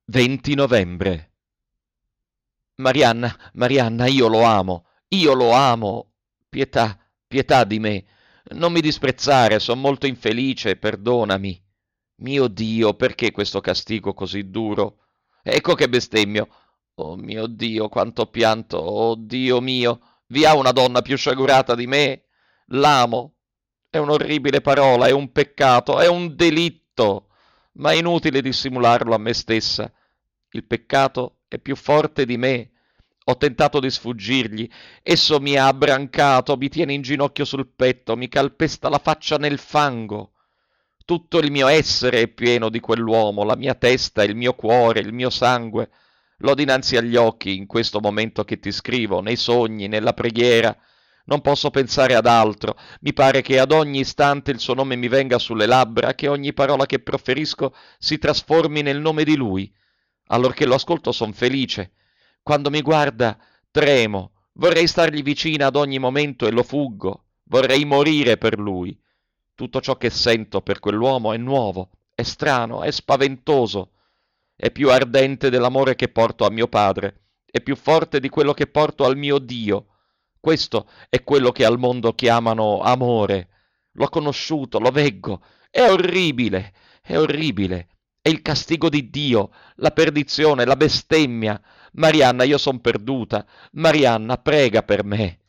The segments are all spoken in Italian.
20 novembre. Marianna, Marianna, io lo amo. Pietà, pietà di me. Non mi disprezzare, son molto infelice, perdonami. Mio Dio, perché questo castigo così duro? Ecco che bestemmio. Oh mio Dio, quanto pianto, oh Dio mio. Vi ha una donna più sciagurata di me? L'amo. È un'orribile parola, è un peccato, è un delitto, ma è inutile dissimularlo a me stessa. Il peccato è più forte di me. Ho tentato di sfuggirgli. Esso mi ha abbrancato, mi tiene in ginocchio sul petto, mi calpesta la faccia nel fango. Tutto il mio essere è pieno di quell'uomo, la mia testa, il mio cuore, il mio sangue. L'ho dinanzi agli occhi in questo momento che ti scrivo, nei sogni, nella preghiera. Non posso pensare ad altro. Mi pare che ad ogni istante il suo nome mi venga sulle labbra, che ogni parola che proferisco si trasformi nel nome di lui. Allorché lo ascolto son felice. Quando mi guarda tremo. Vorrei stargli vicina ad ogni momento e lo fuggo. Vorrei morire per lui. Tutto ciò che sento per quell'uomo è nuovo, è strano, è spaventoso. È più ardente dell'amore che porto a mio padre, è più forte di quello che porto al mio Dio. Questo è quello che al mondo chiamano amore. L'ho conosciuto, lo veggo. È orribile, è orribile. È il castigo di Dio, la perdizione, la bestemmia. Marianna, io son perduta. Marianna, prega per me.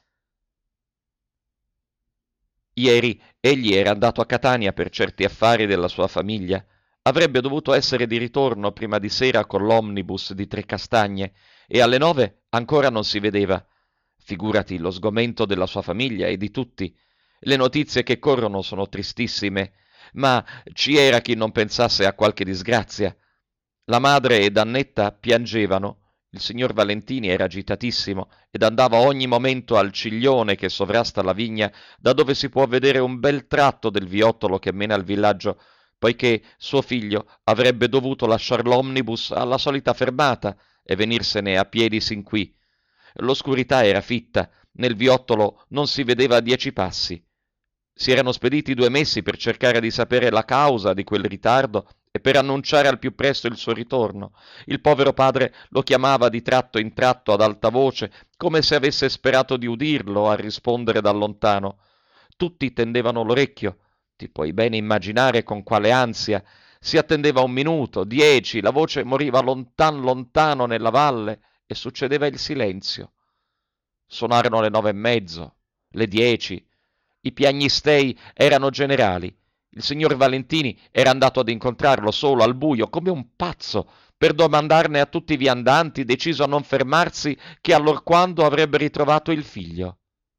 Ieri egli era andato a Catania per certi affari della sua famiglia. Avrebbe dovuto essere di ritorno prima di sera con l'omnibus di Trecastagne e alle 9 ancora non si vedeva. Figurati lo sgomento della sua famiglia e di tutti. Le notizie che corrono sono tristissime, ma ci era chi non pensasse a qualche disgrazia. La madre ed Annetta piangevano. Il signor Valentini era agitatissimo ed andava ogni momento al ciglione che sovrasta la vigna, da dove si può vedere un bel tratto del viottolo che mena al villaggio, poiché suo figlio avrebbe dovuto lasciar l'omnibus alla solita fermata e venirsene a piedi sin qui. L'oscurità era fitta, nel viottolo non si vedeva a 10 passi. Si erano spediti 2 messi per cercare di sapere la causa di quel ritardo e per annunciare al più presto il suo ritorno. Il povero padre lo chiamava di tratto in tratto ad alta voce, come se avesse sperato di udirlo a rispondere da lontano. Tutti tendevano l'orecchio. Ti puoi bene immaginare con quale ansia. Si attendeva 1 minuto, 10, la voce moriva lontan lontano nella valle e succedeva il silenzio. Suonarono le 9:30, le 10. I piagnistei erano generali. Il signor Valentini era andato ad incontrarlo solo al buio, come un pazzo, per domandarne a tutti i viandanti, deciso a non fermarsi, che allorquando avrebbe ritrovato il figlio.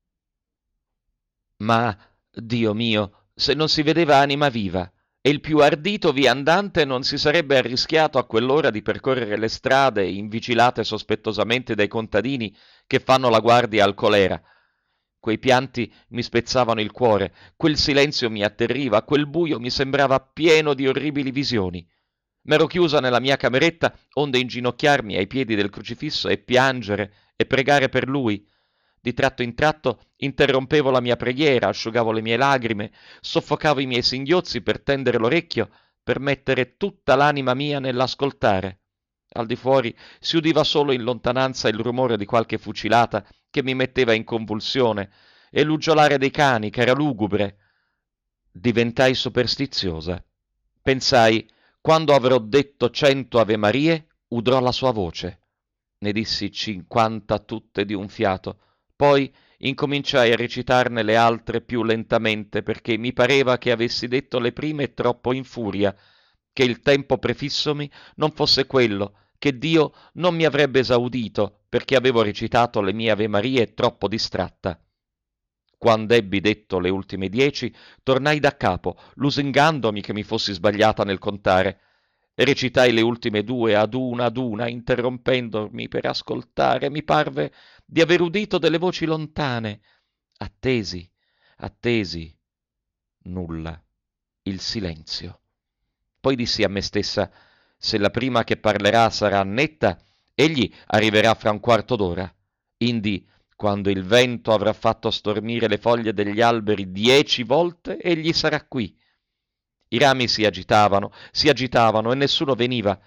Ma, Dio mio, se non si vedeva anima viva, e il più ardito viandante non si sarebbe arrischiato a quell'ora di percorrere le strade invigilate sospettosamente dai contadini che fanno la guardia al colera. Quei pianti mi spezzavano il cuore, quel silenzio mi atterriva, quel buio mi sembrava pieno di orribili visioni. M'ero chiusa nella mia cameretta, onde inginocchiarmi ai piedi del crocifisso e piangere e pregare per lui. Di tratto in tratto interrompevo la mia preghiera, asciugavo le mie lagrime, soffocavo i miei singhiozzi per tendere l'orecchio, per mettere tutta l'anima mia nell'ascoltare. Al di fuori si udiva solo in lontananza il rumore di qualche fucilata che mi metteva in convulsione e l'uggiolare dei cani che era lugubre. Diventai superstiziosa. Pensai, quando avrò detto 100 Avemarie, udrò la sua voce. Ne dissi 50 tutte di un fiato. Poi incominciai a recitarne le altre più lentamente, perché mi pareva che avessi detto le prime troppo in furia, che il tempo prefissomi non fosse quello, che Dio non mi avrebbe esaudito, perché avevo recitato le mie Avemarie troppo distratta. Quand'ebbi detto le ultime 10, tornai da capo, lusingandomi che mi fossi sbagliata nel contare. Recitai le ultime 2 ad una, interrompendomi per ascoltare. Mi parve di aver udito delle voci lontane. Attesi, attesi. Nulla. Il silenzio. Poi dissi a me stessa, se la prima che parlerà sarà Annetta, egli arriverà fra un quarto d'ora. Indi, quando il vento avrà fatto stormire le foglie degli alberi 10 volte, egli sarà qui. I rami si agitavano e nessuno veniva.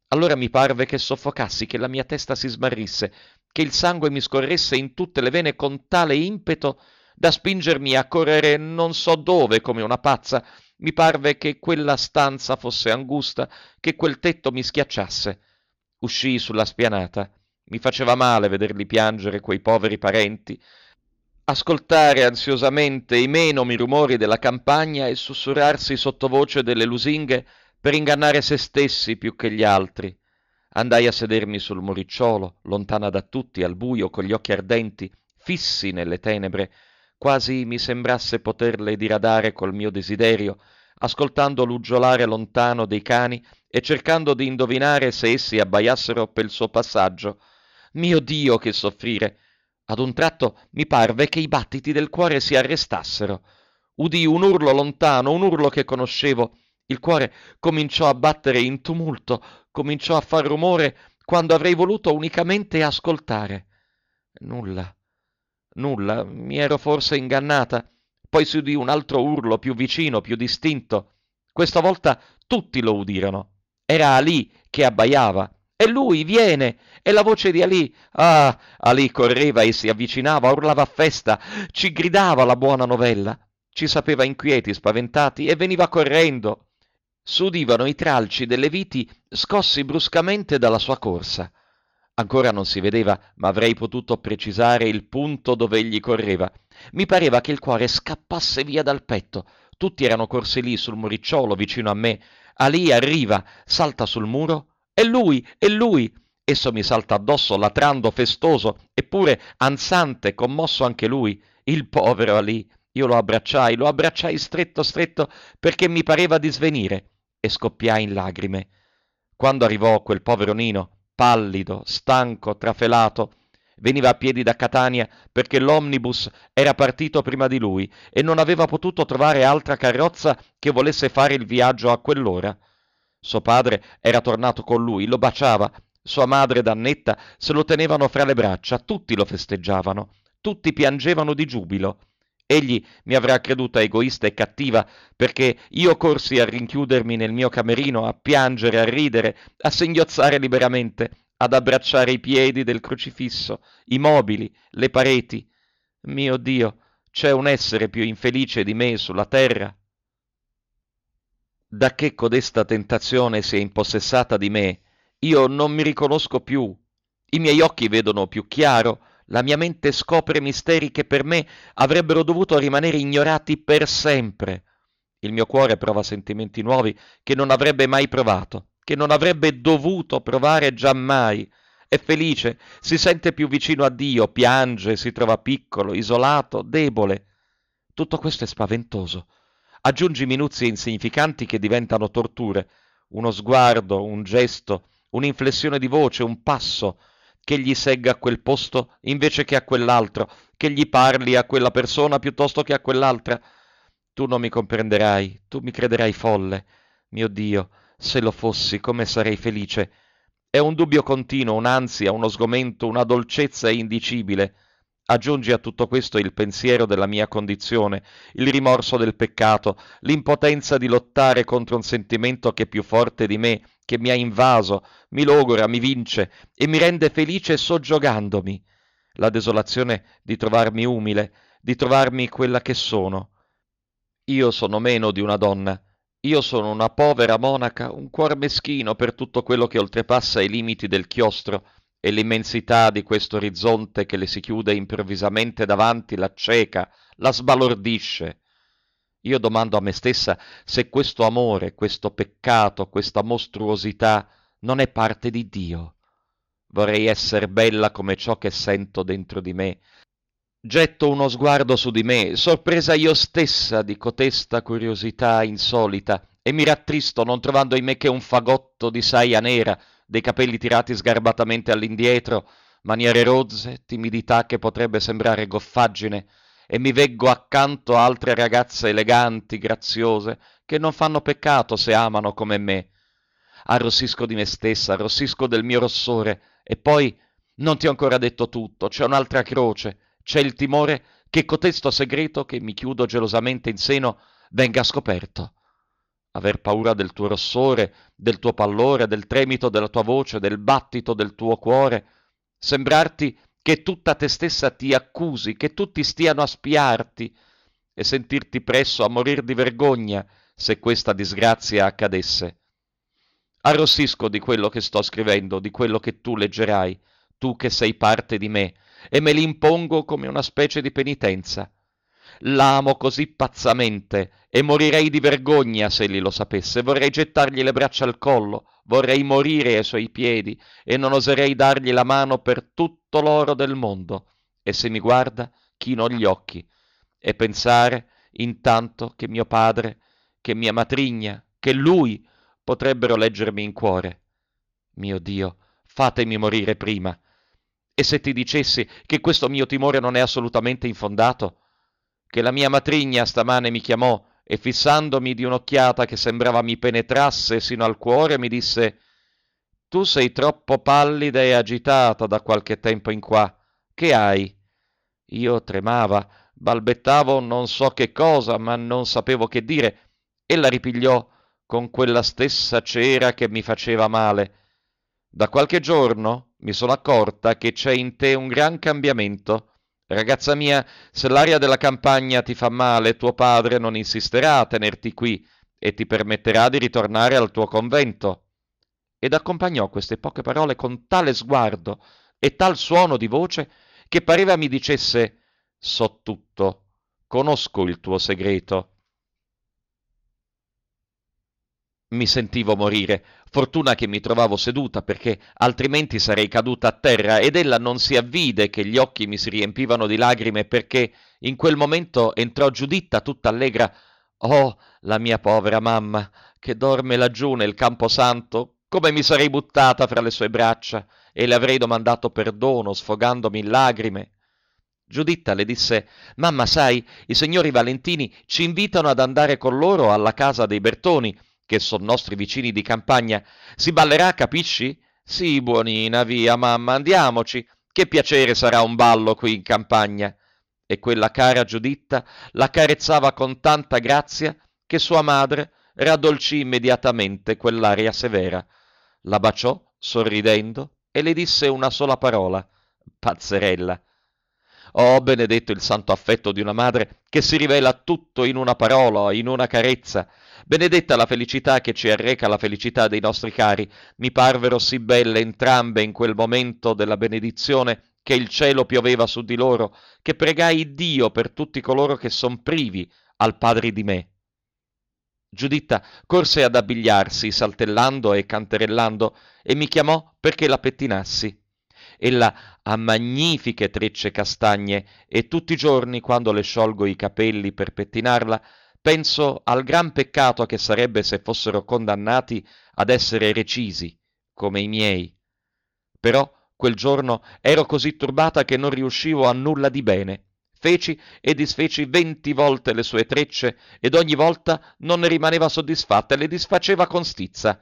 Allora mi parve che soffocassi, che la mia testa si smarrisse, che il sangue mi scorresse in tutte le vene con tale impeto da spingermi a correre non so dove come una pazza. Mi parve che quella stanza fosse angusta, che quel tetto mi schiacciasse. Uscii sulla spianata. Mi faceva male vederli piangere quei poveri parenti, ascoltare ansiosamente i menomi rumori della campagna e sussurrarsi sottovoce delle lusinghe per ingannare se stessi più che gli altri. Andai a sedermi sul muricciolo, lontana da tutti, al buio, con gli occhi ardenti, fissi nelle tenebre, quasi mi sembrasse poterle diradare col mio desiderio, ascoltando l'uggiolare lontano dei cani e cercando di indovinare se essi abbaiassero pel suo passaggio. Mio Dio, che soffrire! Ad un tratto mi parve che i battiti del cuore si arrestassero. Udii un urlo lontano, un urlo che conoscevo. Il cuore cominciò a battere in tumulto, cominciò a far rumore quando avrei voluto unicamente ascoltare. Nulla, nulla, mi ero forse ingannata. Poi si udì un altro urlo più vicino, più distinto. Questa volta tutti lo udirono. Era Ali che abbaiava. E lui, viene! È la voce di Ali! Ah! Ali correva e si avvicinava, urlava a festa, ci gridava la buona novella. Ci sapeva inquieti, spaventati, e veniva correndo. S'udivano i tralci delle viti scossi bruscamente dalla sua corsa. Ancora non si vedeva, ma avrei potuto precisare il punto dove egli correva. Mi pareva che il cuore scappasse via dal petto. Tutti erano corsi lì sul muricciolo vicino a me. Ali arriva, salta sul muro. È lui, è lui! Esso mi salta addosso, latrando, festoso, eppure ansante, commosso anche lui. Il povero Ali! Io lo abbracciai stretto stretto perché mi pareva di svenire e scoppiai in lagrime. Quando arrivò quel povero Nino, pallido, stanco, trafelato, veniva a piedi da Catania perché l'omnibus era partito prima di lui e non aveva potuto trovare altra carrozza che volesse fare il viaggio a quell'ora. Suo padre era tornato con lui, lo baciava, sua madre ed Annetta se lo tenevano fra le braccia, tutti lo festeggiavano, tutti piangevano di giubilo. Egli mi avrà creduta egoista e cattiva perché io corsi a rinchiudermi nel mio camerino, a piangere, a ridere, a singhiozzare liberamente, ad abbracciare i piedi del crocifisso, i mobili, le pareti. Mio Dio, c'è un essere più infelice di me sulla terra? Da che codesta tentazione si è impossessata di me, io non mi riconosco più. I miei occhi vedono più chiaro, la mia mente scopre misteri che per me avrebbero dovuto rimanere ignorati per sempre. Il mio cuore prova sentimenti nuovi che non avrebbe mai provato, che non avrebbe dovuto provare giammai. È felice, si sente più vicino a Dio, piange, si trova piccolo, isolato, debole. Tutto questo è spaventoso. Aggiungi minuzie insignificanti che diventano torture. Uno sguardo, un gesto, un'inflessione di voce, un passo, che gli segga a quel posto invece che a quell'altro, che gli parli a quella persona piuttosto che a quell'altra. Tu non mi comprenderai, tu mi crederai folle. Mio Dio, se lo fossi, come sarei felice. È un dubbio continuo, un'ansia, uno sgomento, una dolcezza indicibile. Aggiungi a tutto questo il pensiero della mia condizione, il rimorso del peccato, l'impotenza di lottare contro un sentimento che è più forte di me, che mi ha invaso, mi logora, mi vince e mi rende felice soggiogandomi. La desolazione di trovarmi umile, di trovarmi quella che sono. Io sono meno di una donna. Io sono una povera monaca, un cuor meschino per tutto quello che oltrepassa i limiti del chiostro e l'immensità di questo orizzonte che le si chiude improvvisamente davanti l'acceca, la sbalordisce. Io domando a me stessa se questo amore, questo peccato, questa mostruosità non è parte di Dio. Vorrei essere bella come ciò che sento dentro di me. Getto uno sguardo su di me, sorpresa io stessa di cotesta curiosità insolita, e mi rattristo non trovando in me che un fagotto di saia nera, dei capelli tirati sgarbatamente all'indietro, maniere rozze, timidità che potrebbe sembrare goffaggine, e mi veggo accanto altre ragazze eleganti, graziose, che non fanno peccato se amano come me. Arrossisco di me stessa, arrossisco del mio rossore, e poi non ti ho ancora detto tutto, c'è un'altra croce, c'è il timore che cotesto segreto che mi chiudo gelosamente in seno venga scoperto. aver paura del tuo rossore, del tuo pallore, del tremito della tua voce, del battito del tuo cuore, sembrarti che tutta te stessa ti accusi, che tutti stiano a spiarti, e sentirti presso a morir di vergogna se questa disgrazia accadesse. Arrossisco di quello che sto scrivendo, di quello che tu leggerai, tu che sei parte di me, e me li impongo come una specie di penitenza. L'amo così pazzamente e morirei di vergogna se egli lo sapesse. Vorrei gettargli le braccia al collo, vorrei morire ai suoi piedi e non oserei dargli la mano per tutto l'oro del mondo. E se mi guarda, chino gli occhi e pensare intanto che mio padre, che mia matrigna, che lui potrebbero leggermi in cuore. Mio Dio, fatemi morire prima. E se ti dicessi che questo mio timore non è assolutamente infondato? Che la mia matrigna stamane mi chiamò e fissandomi di un'occhiata che sembrava mi penetrasse sino al cuore mi disse: «Tu sei troppo pallida e agitata da qualche tempo in qua. Che hai?» Io tremava, balbettavo non so che cosa, ma non sapevo che dire. Ella ripigliò con quella stessa cera che mi faceva male: «Da qualche giorno mi sono accorta che c'è in te un gran cambiamento. Ragazza mia, se l'aria della campagna ti fa male, tuo padre non insisterà a tenerti qui e ti permetterà di ritornare al tuo convento». Ed accompagnò queste poche parole con tale sguardo e tal suono di voce che pareva mi dicesse: «So tutto, conosco il tuo segreto». Mi sentivo morire. Fortuna che mi trovavo seduta, perché altrimenti sarei caduta a terra, ed ella non si avvide che gli occhi mi si riempivano di lagrime, perché in quel momento entrò Giuditta tutta allegra. «Oh, la mia povera mamma, che dorme laggiù nel camposanto, come mi sarei buttata fra le sue braccia e le avrei domandato perdono, sfogandomi in lagrime». Giuditta le disse: «Mamma, sai, i signori Valentini ci invitano ad andare con loro alla casa dei Bertoni, che son nostri vicini di campagna. Si ballerà, capisci?» «Sì, buonina, via, mamma, andiamoci. Che piacere sarà un ballo qui in campagna». E quella cara Giuditta l'accarezzava con tanta grazia che sua madre raddolcì immediatamente quell'aria severa. La baciò, sorridendo, e le disse una sola parola: «Pazzerella». Oh, benedetto il santo affetto di una madre che si rivela tutto in una parola, in una carezza. Benedetta la felicità che ci arreca la felicità dei nostri cari. Mi parvero sì belle entrambe in quel momento della benedizione che il cielo pioveva su di loro, che pregai Dio per tutti coloro che son privi al Padre di me. Giuditta corse ad abbigliarsi, saltellando e canterellando, e mi chiamò perché la pettinassi. Ella ha magnifiche trecce castagne e tutti i giorni, quando le sciolgo i capelli per pettinarla, penso al gran peccato che sarebbe se fossero condannati ad essere recisi, come i miei. Però quel giorno ero così turbata che non riuscivo a nulla di bene. Feci e disfeci 20 volte le sue trecce ed ogni volta non ne rimaneva soddisfatta e le disfaceva con stizza.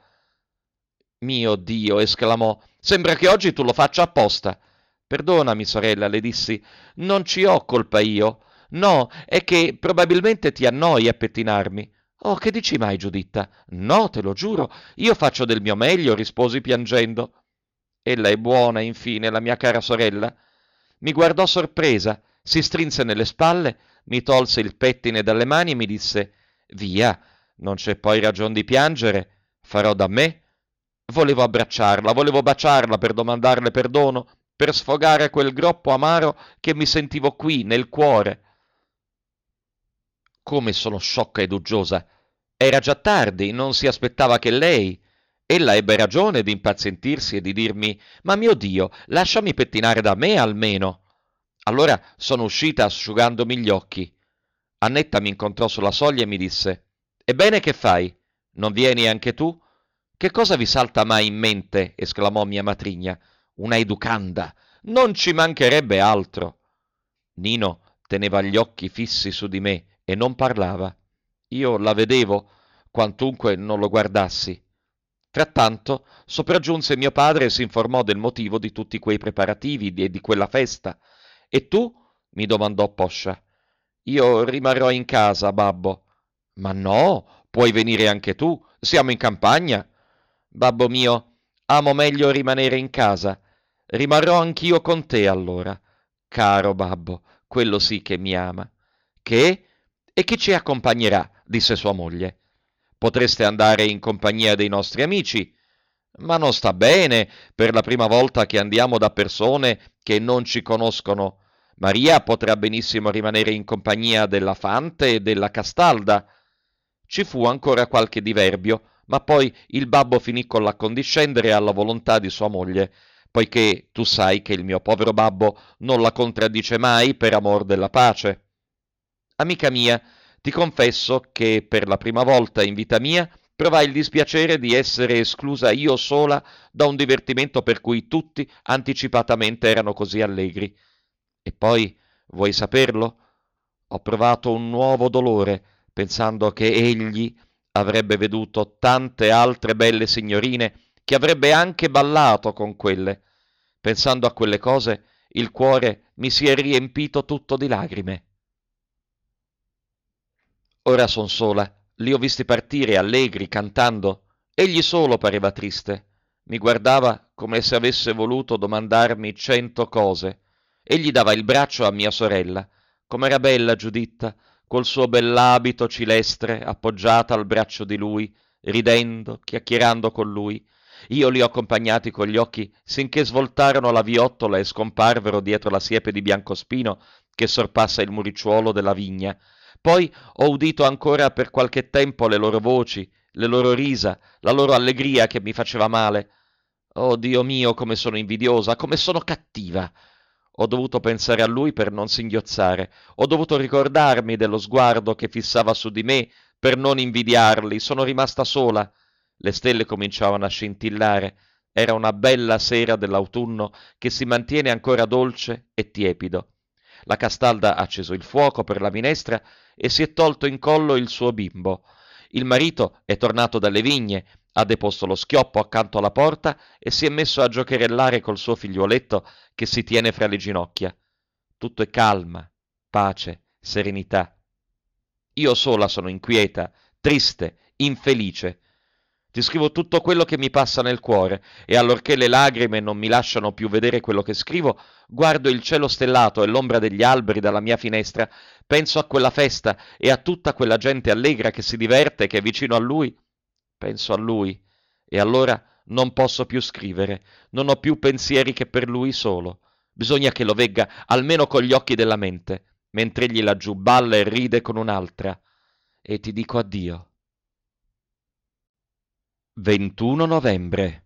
«Mio Dio!» esclamò, «sembra che oggi tu lo faccia apposta». «Perdonami, sorella», le dissi, «non ci ho colpa io. No, è che probabilmente ti annoi a pettinarmi». «Oh, che dici mai, Giuditta?» «No, te lo giuro, io faccio del mio meglio», risposi piangendo. «Ella è buona, infine, la mia cara sorella?» Mi guardò sorpresa, si strinse nelle spalle, mi tolse il pettine dalle mani e mi disse: «Via, non c'è poi ragion di piangere, farò da me». Volevo abbracciarla, volevo baciarla per domandarle perdono, per sfogare quel groppo amaro che mi sentivo qui, nel cuore. Come sono sciocca ed uggiosa! Era già tardi, non si aspettava che lei. Ella ebbe ragione di impazientirsi e di dirmi: «Ma mio Dio, lasciami pettinare da me almeno». Allora sono uscita asciugandomi gli occhi. Annetta mi incontrò sulla soglia e mi disse: «Ebbene, che fai? Non vieni anche tu?» «Che cosa vi salta mai in mente?» esclamò mia matrigna. «Una educanda! Non ci mancherebbe altro!» Nino teneva gli occhi fissi su di me e non parlava. Io la vedevo, quantunque non lo guardassi. Frattanto sopraggiunse mio padre e si informò del motivo di tutti quei preparativi e di quella festa. «E tu?» mi domandò Poscia. «Io rimarrò in casa, babbo». «Ma no, Puoi venire anche tu, siamo in campagna. Babbo mio, amo meglio rimanere in casa. Rimarrò anch'io con te allora. Caro babbo, quello sì che mi ama. Che? E chi ci accompagnerà? Disse sua moglie. Potreste andare in compagnia dei nostri amici. Ma non sta bene per la prima volta che andiamo da persone che non ci conoscono. Maria potrà benissimo rimanere in compagnia della Fante e della Castalda. Ci fu ancora qualche diverbio, ma poi il babbo finì con l'accondiscendere alla volontà di sua moglie, poiché tu sai che il mio povero babbo non la contraddice mai per amor della pace. Amica mia, ti confesso che per la prima volta in vita mia provai il dispiacere di essere esclusa io sola da un divertimento per cui tutti anticipatamente erano così allegri. E poi, vuoi saperlo? Ho provato un nuovo dolore, pensando che egli avrebbe veduto tante altre belle signorine, che avrebbe anche ballato con quelle. Pensando a quelle cose, il cuore mi si è riempito tutto di lagrime. Ora son sola, li ho visti partire allegri, cantando. Egli solo pareva triste. Mi guardava come se avesse voluto domandarmi 100 cose. Egli dava il braccio a mia sorella. Com'era bella Giuditta, col suo bell'abito cilestre, appoggiata al braccio di lui, ridendo, chiacchierando con lui. Io li ho accompagnati con gli occhi sinché svoltarono la viottola e scomparvero dietro la siepe di biancospino che sorpassa il muricciuolo della vigna. Poi ho udito ancora per qualche tempo le loro voci, le loro risa, la loro allegria che mi faceva male. Oh Dio mio, come sono invidiosa, come sono cattiva! Ho dovuto pensare a lui per non singhiozzare, ho dovuto ricordarmi dello sguardo che fissava su di me per non invidiarli, sono rimasta sola. Le stelle cominciavano a scintillare, era una bella sera dell'autunno che si mantiene ancora dolce e tiepido. La Castalda ha acceso il fuoco per la minestra e si è tolto in collo il suo bimbo. Il marito è tornato dalle vigne, ha deposto lo schioppo accanto alla porta e si è messo a giocherellare col suo figliuoletto che si tiene fra le ginocchia. Tutto è calma, pace, serenità. Io sola sono inquieta, triste, infelice. Ti scrivo tutto quello che mi passa nel cuore e allorché le lagrime non mi lasciano più vedere quello che scrivo, guardo il cielo stellato e l'ombra degli alberi dalla mia finestra, penso a quella festa e a tutta quella gente allegra che si diverte, che è vicino a lui. Penso a lui e allora non posso più scrivere, non ho più pensieri che per lui solo. Bisogna che lo vegga almeno con gli occhi della mente, mentre egli laggiù balla e ride con un'altra. E ti dico addio. 21 novembre.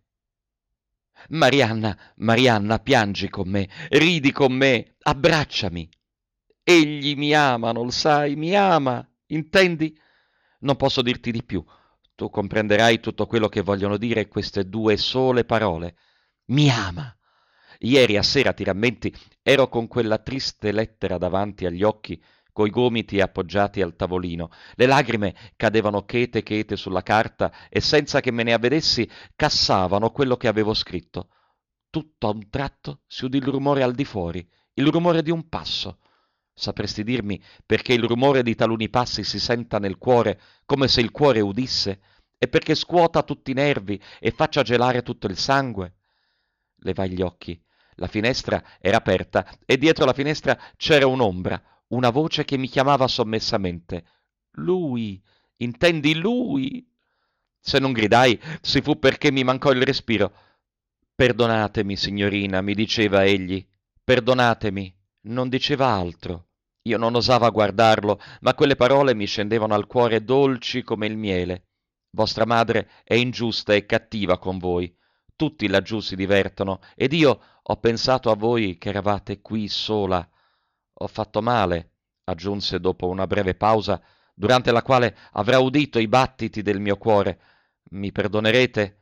Marianna, Marianna, piangi con me, ridi con me, abbracciami. Egli mi ama, non lo sai, mi ama, intendi? Non posso dirti di più. Tu comprenderai tutto quello che vogliono dire queste due sole parole. Mi ama. Ieri a sera, ti rammenti, ero con quella triste lettera davanti agli occhi, coi gomiti appoggiati al tavolino. Le lagrime cadevano chete chete sulla carta e senza che me ne avvedessi cassavano quello che avevo scritto. Tutto a un tratto si udì il rumore al di fuori, il rumore di un passo. Sapresti dirmi perché il rumore di taluni passi si senta nel cuore come se il cuore udisse e perché scuota tutti i nervi e faccia gelare tutto il sangue? Levai gli occhi. La finestra era aperta e dietro la finestra c'era un'ombra, una voce che mi chiamava sommessamente. Lui, intendi lui? Se non gridai, si fu perché mi mancò il respiro. Perdonatemi, signorina, mi diceva egli. Perdonatemi. Non diceva altro. Io non osava guardarlo, ma quelle parole mi scendevano al cuore dolci come il miele. Vostra madre è ingiusta e cattiva con voi. Tutti laggiù si divertono, ed io ho pensato a voi che eravate qui sola. Ho fatto male, aggiunse dopo una breve pausa, durante la quale avrà udito i battiti del mio cuore. Mi perdonerete?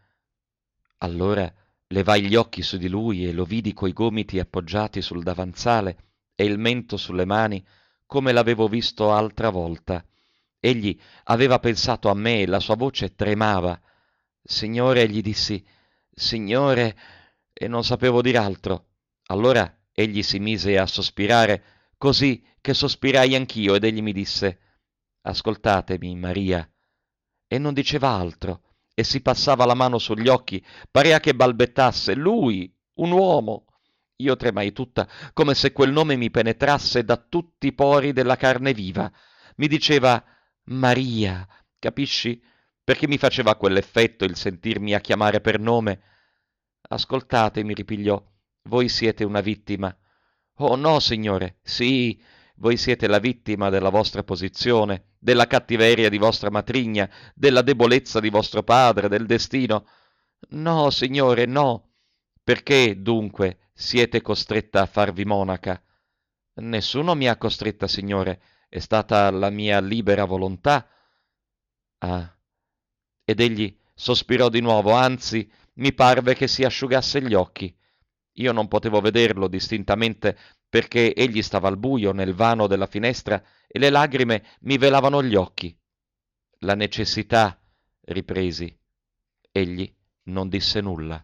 Allora levai gli occhi su di lui e lo vidi coi gomiti appoggiati sul davanzale e il mento sulle mani, come l'avevo visto altra volta. Egli aveva pensato a me e la sua voce tremava. Signore, gli dissi, Signore, e non sapevo dir altro. Allora egli si mise a sospirare, così che sospirai anch'io ed egli mi disse, Ascoltatemi, Maria. e non diceva altro, e si passava la mano sugli occhi, parea che balbettasse, lui, un uomo. Io tremai tutta, come se quel nome mi penetrasse da tutti i pori della carne viva. Mi diceva Maria, capisci? Perché mi faceva quell'effetto il sentirmi a chiamare per nome. Ascoltate, mi ripigliò, voi siete una vittima. Oh no, signore, sì, voi siete la vittima della vostra posizione, della cattiveria di vostra matrigna, della debolezza di vostro padre, del destino. No, signore, no. Perché, dunque, siete costretta a farvi monaca? Nessuno mi ha costretta, signore, è stata la mia libera volontà. Ah, ed egli sospirò di nuovo, anzi, mi parve che si asciugasse gli occhi. Io non potevo vederlo distintamente perché egli stava al buio nel vano della finestra e le lagrime mi velavano gli occhi. La necessità, ripresi. Egli non disse nulla.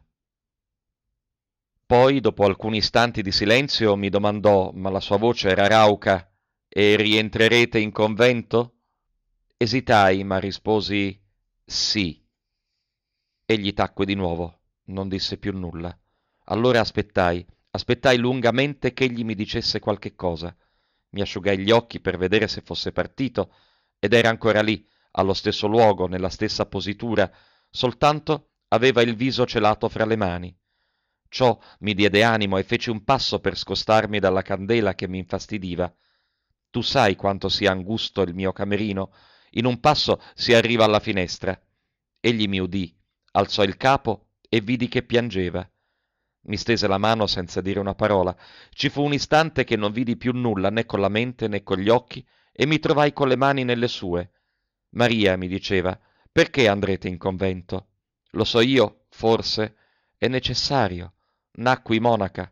Poi, dopo alcuni istanti di silenzio, mi domandò, ma la sua voce era rauca, e rientrerete in convento? Esitai, ma risposi sì. Egli tacque di nuovo, non disse più nulla. Allora aspettai lungamente ch'egli mi dicesse qualche cosa. Mi asciugai gli occhi per vedere se fosse partito, ed era ancora lì, allo stesso luogo, nella stessa positura, soltanto aveva il viso celato fra le mani. Ciò mi diede animo e feci un passo per scostarmi dalla candela che mi infastidiva. Tu sai quanto sia angusto il mio camerino. In un passo si arriva alla finestra. Egli mi udì, alzò il capo e vidi che piangeva. Mi stese la mano senza dire una parola. Ci fu un istante che non vidi più nulla, né con la mente né con gli occhi, e mi trovai con le mani nelle sue. Maria, mi diceva, perché andrete in convento? Lo so io, forse. È necessario. Nacqui monaca.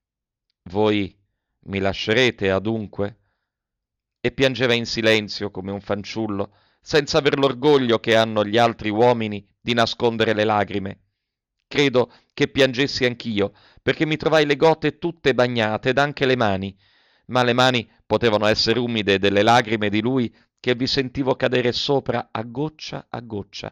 Voi mi lascerete adunque? E piangeva in silenzio come un fanciullo, senza aver l'orgoglio che hanno gli altri uomini di nascondere le lagrime. Credo che piangessi anch'io, perché mi trovai le gote tutte bagnate ed anche le mani, ma le mani potevano essere umide delle lagrime di lui che vi sentivo cadere sopra a goccia a goccia.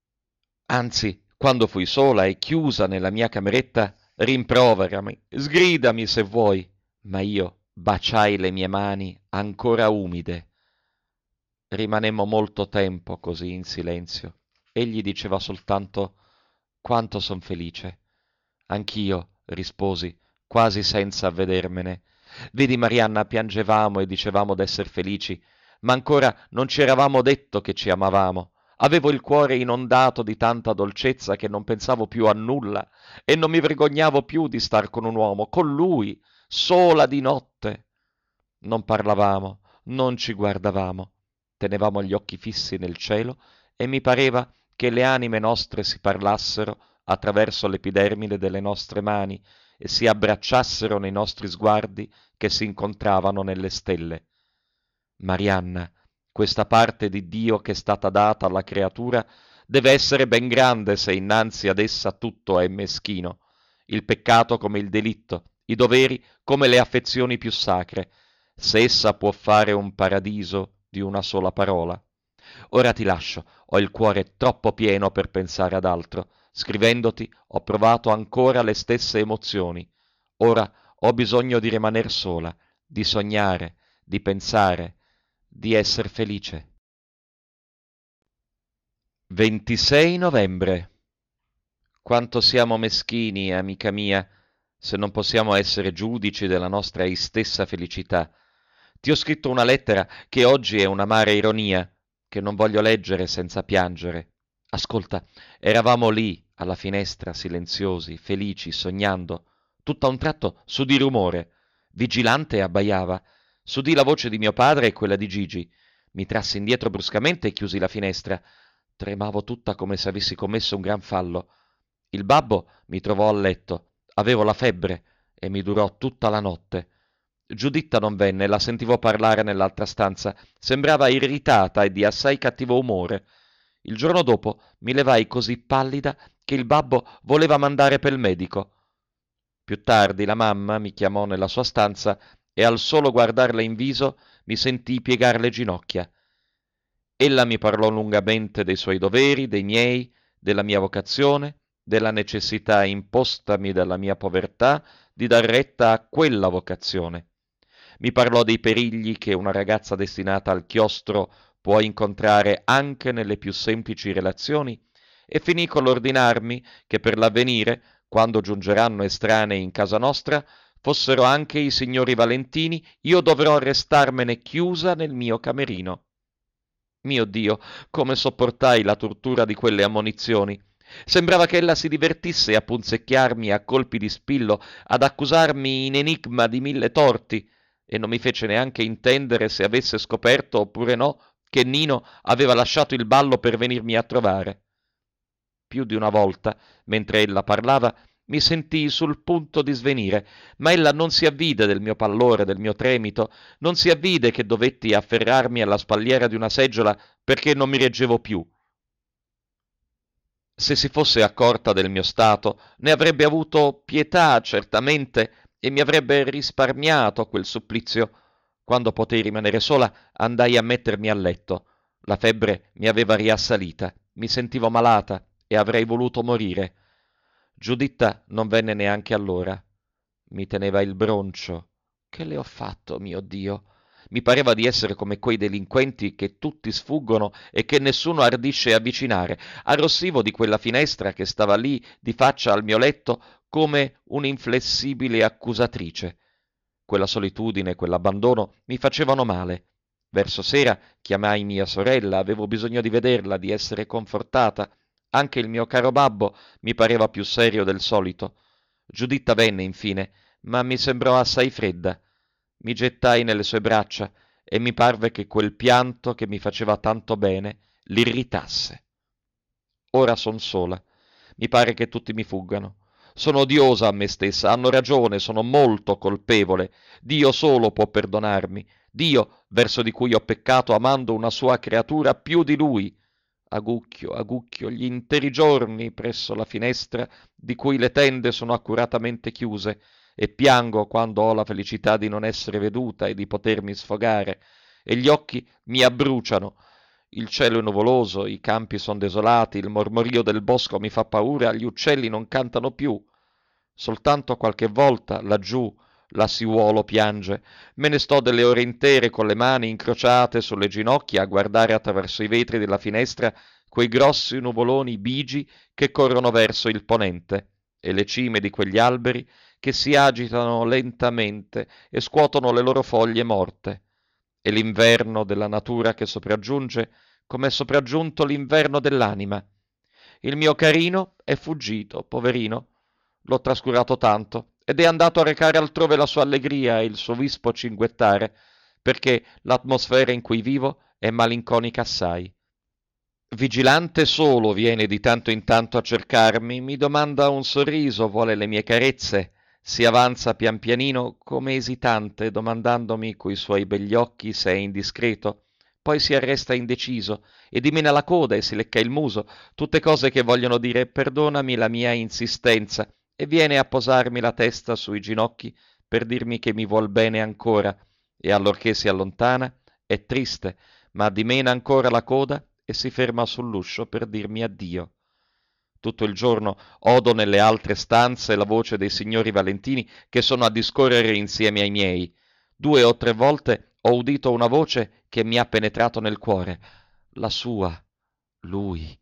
Anzi, quando fui sola e chiusa nella mia cameretta, rimproverami, sgridami se vuoi, ma io baciai le mie mani ancora umide. Rimanemmo molto tempo così in silenzio. Egli diceva soltanto quanto son felice. Anch'io, risposi, quasi senza avvedermene. Vedi, Marianna, piangevamo e dicevamo d'esser felici, ma ancora non ci eravamo detto che ci amavamo. Avevo il cuore inondato di tanta dolcezza che non pensavo più a nulla e non mi vergognavo più di star con un uomo, con lui, sola di notte. Non parlavamo, non ci guardavamo, tenevamo gli occhi fissi nel cielo e mi pareva che le anime nostre si parlassero attraverso l'epidermide delle nostre mani e si abbracciassero nei nostri sguardi che si incontravano nelle stelle. Marianna, questa parte di Dio che è stata data alla creatura deve essere ben grande se innanzi ad essa tutto è meschino, il peccato come il delitto, i doveri come le affezioni più sacre, se essa può fare un paradiso di una sola parola. Ora ti lascio, ho il cuore troppo pieno per pensare ad altro. Scrivendoti ho provato ancora le stesse emozioni. Ora ho bisogno di rimaner sola, di sognare, di pensare, di esser felice. 26 novembre. Quanto siamo meschini, amica mia, se non possiamo essere giudici della nostra istessa felicità. Ti ho scritto una lettera che oggi è un'amara ironia, che non voglio leggere senza piangere. Ascolta, eravamo lì, alla finestra, silenziosi, felici, sognando. Tutto a un tratto s'udì rumore. Vigilante abbaiava. S'udì la voce di mio padre e quella di Gigi. Mi trassi indietro bruscamente e chiusi la finestra. Tremavo tutta come se avessi commesso un gran fallo. Il babbo mi trovò a letto. Avevo la febbre e mi durò tutta la notte. Giuditta non venne, la sentivo parlare nell'altra stanza. Sembrava irritata e di assai cattivo umore. Il giorno dopo mi levai così pallida che il babbo voleva mandare pel medico. Più tardi la mamma mi chiamò nella sua stanza e al solo guardarla in viso mi sentii piegar le ginocchia. Ella mi parlò lungamente dei suoi doveri, dei miei, della mia vocazione, della necessità impostami dalla mia povertà di dar retta a quella vocazione. Mi parlò dei perigli che una ragazza destinata al chiostro può incontrare anche nelle più semplici relazioni e finì con l'ordinarmi che per l'avvenire, quando giungeranno estranei in casa nostra, fossero anche i signori Valentini, io dovrò restarmene chiusa nel mio camerino. Mio Dio, come sopportai la tortura di quelle ammonizioni. Sembrava che ella si divertisse a punzecchiarmi a colpi di spillo, ad accusarmi in enigma di 1000 torti, e non mi fece neanche intendere se avesse scoperto oppure no che Nino aveva lasciato il ballo per venirmi a trovare. Più di una volta, mentre ella parlava, mi sentii sul punto di svenire, ma ella non si avvide del mio pallore, del mio tremito, non si avvide che dovetti afferrarmi alla spalliera di una seggiola perché non mi reggevo più. Se si fosse accorta del mio stato, ne avrebbe avuto pietà certamente e mi avrebbe risparmiato quel supplizio. Quando potei rimanere sola, andai a mettermi a letto. La febbre mi aveva riassalita, mi sentivo malata e avrei voluto morire. Giuditta non venne neanche allora. Mi teneva il broncio. Che le ho fatto, mio Dio? Mi pareva di essere come quei delinquenti che tutti sfuggono e che nessuno ardisce avvicinare. Arrossivo di quella finestra che stava lì di faccia al mio letto come un'inflessibile accusatrice. Quella solitudine, quell'abbandono mi facevano male. Verso sera chiamai mia sorella, avevo bisogno di vederla, di essere confortata. Anche il mio caro babbo mi pareva più serio del solito. Giuditta venne, infine, ma mi sembrò assai fredda. Mi gettai nelle sue braccia e mi parve che quel pianto che mi faceva tanto bene l'irritasse. Ora son sola. Mi pare che tutti mi fuggano. Sono odiosa a me stessa, hanno ragione, sono molto colpevole. Dio solo può perdonarmi. Dio, verso di cui ho peccato amando una sua creatura più di lui. Agucchio, gli interi giorni presso la finestra di cui le tende sono accuratamente chiuse e piango quando ho la felicità di non essere veduta e di potermi sfogare, e gli occhi mi abbruciano. Il cielo è nuvoloso, i campi son desolati, il mormorio del bosco mi fa paura, gli uccelli non cantano più. Soltanto qualche volta, laggiù, l'assiuolo piange. Me ne sto delle ore intere con le mani incrociate sulle ginocchia a guardare attraverso i vetri della finestra quei grossi nuvoloni bigi che corrono verso il ponente e le cime di quegli alberi che si agitano lentamente e scuotono le loro foglie morte. E l'inverno della natura che sopraggiunge come è sopraggiunto l'inverno dell'anima. Il mio carino è fuggito, poverino. L'ho trascurato tanto ed è andato a recare altrove la sua allegria e il suo vispo cinguettare, perché l'atmosfera in cui vivo è malinconica assai. Vigilante solo viene di tanto in tanto a cercarmi, mi domanda un sorriso, vuole le mie carezze, si avanza pian pianino come esitante, domandandomi coi suoi begli occhi se è indiscreto, poi si arresta indeciso e dimena la coda e si lecca il muso, tutte cose che vogliono dire perdonami la mia insistenza, e viene a posarmi la testa sui ginocchi per dirmi che mi vuol bene ancora, e allorché si allontana è triste, ma dimena ancora la coda e si ferma sull'uscio per dirmi addio. Tutto il giorno odo nelle altre stanze la voce dei signori Valentini che sono a discorrere insieme ai miei. 2 o 3 volte ho udito una voce che mi ha penetrato nel cuore. La sua. Lui,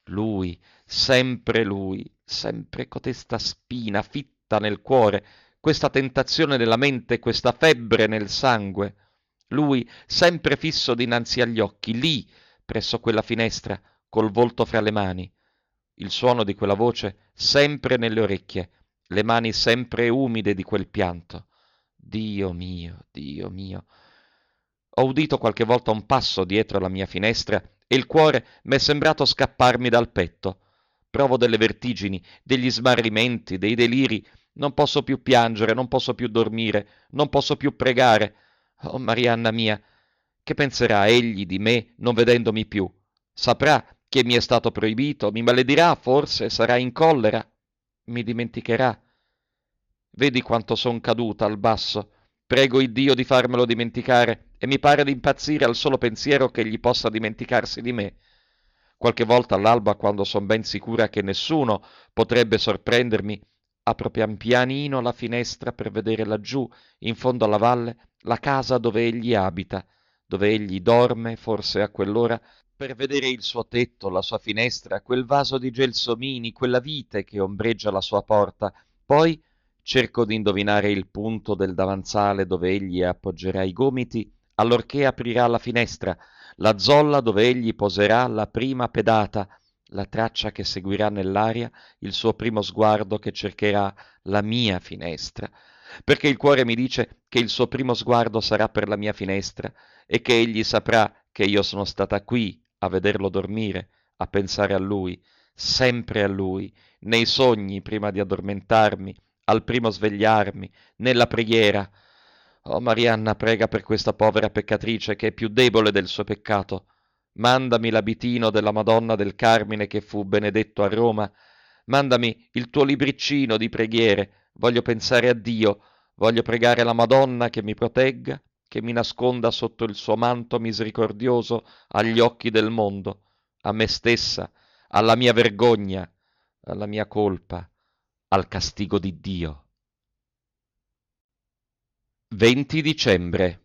lui, sempre cotesta spina fitta nel cuore, questa tentazione nella mente, questa febbre nel sangue. Lui, sempre fisso dinanzi agli occhi, lì, presso quella finestra, col volto fra le mani. Il suono di quella voce sempre nelle orecchie, le mani sempre umide di quel pianto. Dio mio, Dio mio. Ho udito qualche volta un passo dietro la mia finestra e il cuore m'è sembrato scapparmi dal petto. Provo delle vertigini, degli smarrimenti, dei deliri. Non posso più piangere, non posso più dormire, non posso più pregare. Oh, Marianna mia, che penserà egli di me non vedendomi più? Saprà che mi è stato proibito, mi maledirà forse, sarà in collera, mi dimenticherà. Vedi quanto son caduta al basso. Prego Iddio di farmelo dimenticare e mi pare di impazzire al solo pensiero che egli possa dimenticarsi di me. Qualche volta all'alba, quando son ben sicura che nessuno potrebbe sorprendermi, apro pian pianino la finestra per vedere laggiù, in fondo alla valle, la casa dove egli abita, dove egli dorme, forse a quell'ora, per vedere il suo tetto, la sua finestra, quel vaso di gelsomini, quella vite che ombreggia la sua porta. Poi cerco di indovinare il punto del davanzale dove egli appoggerà i gomiti, allorché aprirà la finestra, la zolla dove egli poserà la prima pedata, la traccia che seguirà nell'aria, il suo primo sguardo che cercherà la mia finestra, perché il cuore mi dice che il suo primo sguardo sarà per la mia finestra e che egli saprà che io sono stata qui a vederlo dormire, a pensare a lui, sempre a lui, nei sogni prima di addormentarmi, al primo svegliarmi, nella preghiera. Oh Marianna, prega per questa povera peccatrice che è più debole del suo peccato. Mandami l'abitino della Madonna del Carmine che fu benedetto a Roma. Mandami il tuo libriccino di preghiere. Voglio pensare a Dio. Voglio pregare la Madonna che mi protegga, che mi nasconda sotto il suo manto misericordioso agli occhi del mondo, a me stessa, alla mia vergogna, alla mia colpa, al castigo di Dio. 20 dicembre.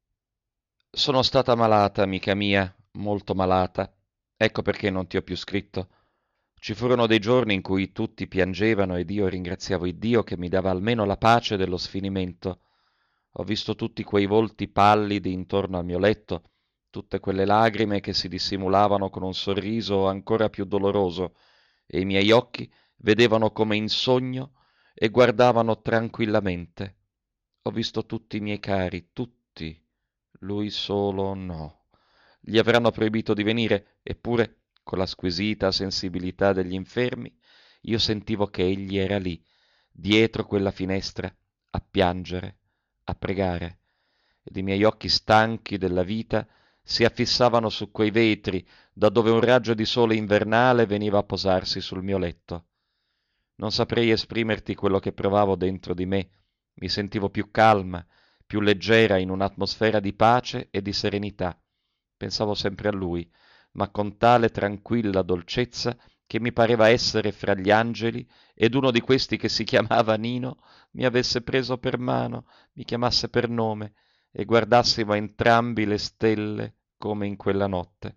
Sono stata malata, amica mia, molto malata. Ecco perché non ti ho più scritto. Ci furono dei giorni in cui tutti piangevano ed io ringraziavo Iddio che mi dava almeno la pace dello sfinimento. Ho visto tutti quei volti pallidi intorno al mio letto, tutte quelle lagrime che si dissimulavano con un sorriso ancora più doloroso, e i miei occhi vedevano come in sogno e guardavano tranquillamente. Ho visto tutti i miei cari, tutti. Lui solo no. Gli avranno proibito di venire, eppure, con la squisita sensibilità degli infermi, io sentivo che egli era lì, dietro quella finestra, a piangere, a pregare, ed i miei occhi stanchi della vita si affissavano su quei vetri da dove un raggio di sole invernale veniva a posarsi sul mio letto. Non saprei esprimerti quello che provavo dentro di me. Mi sentivo più calma, più leggera in un'atmosfera di pace e di serenità. Pensavo sempre a lui, ma con tale tranquilla dolcezza che mi pareva essere fra gli angeli ed uno di questi che si chiamava Nino mi avesse preso per mano, mi chiamasse per nome e guardassimo entrambi le stelle come in quella notte.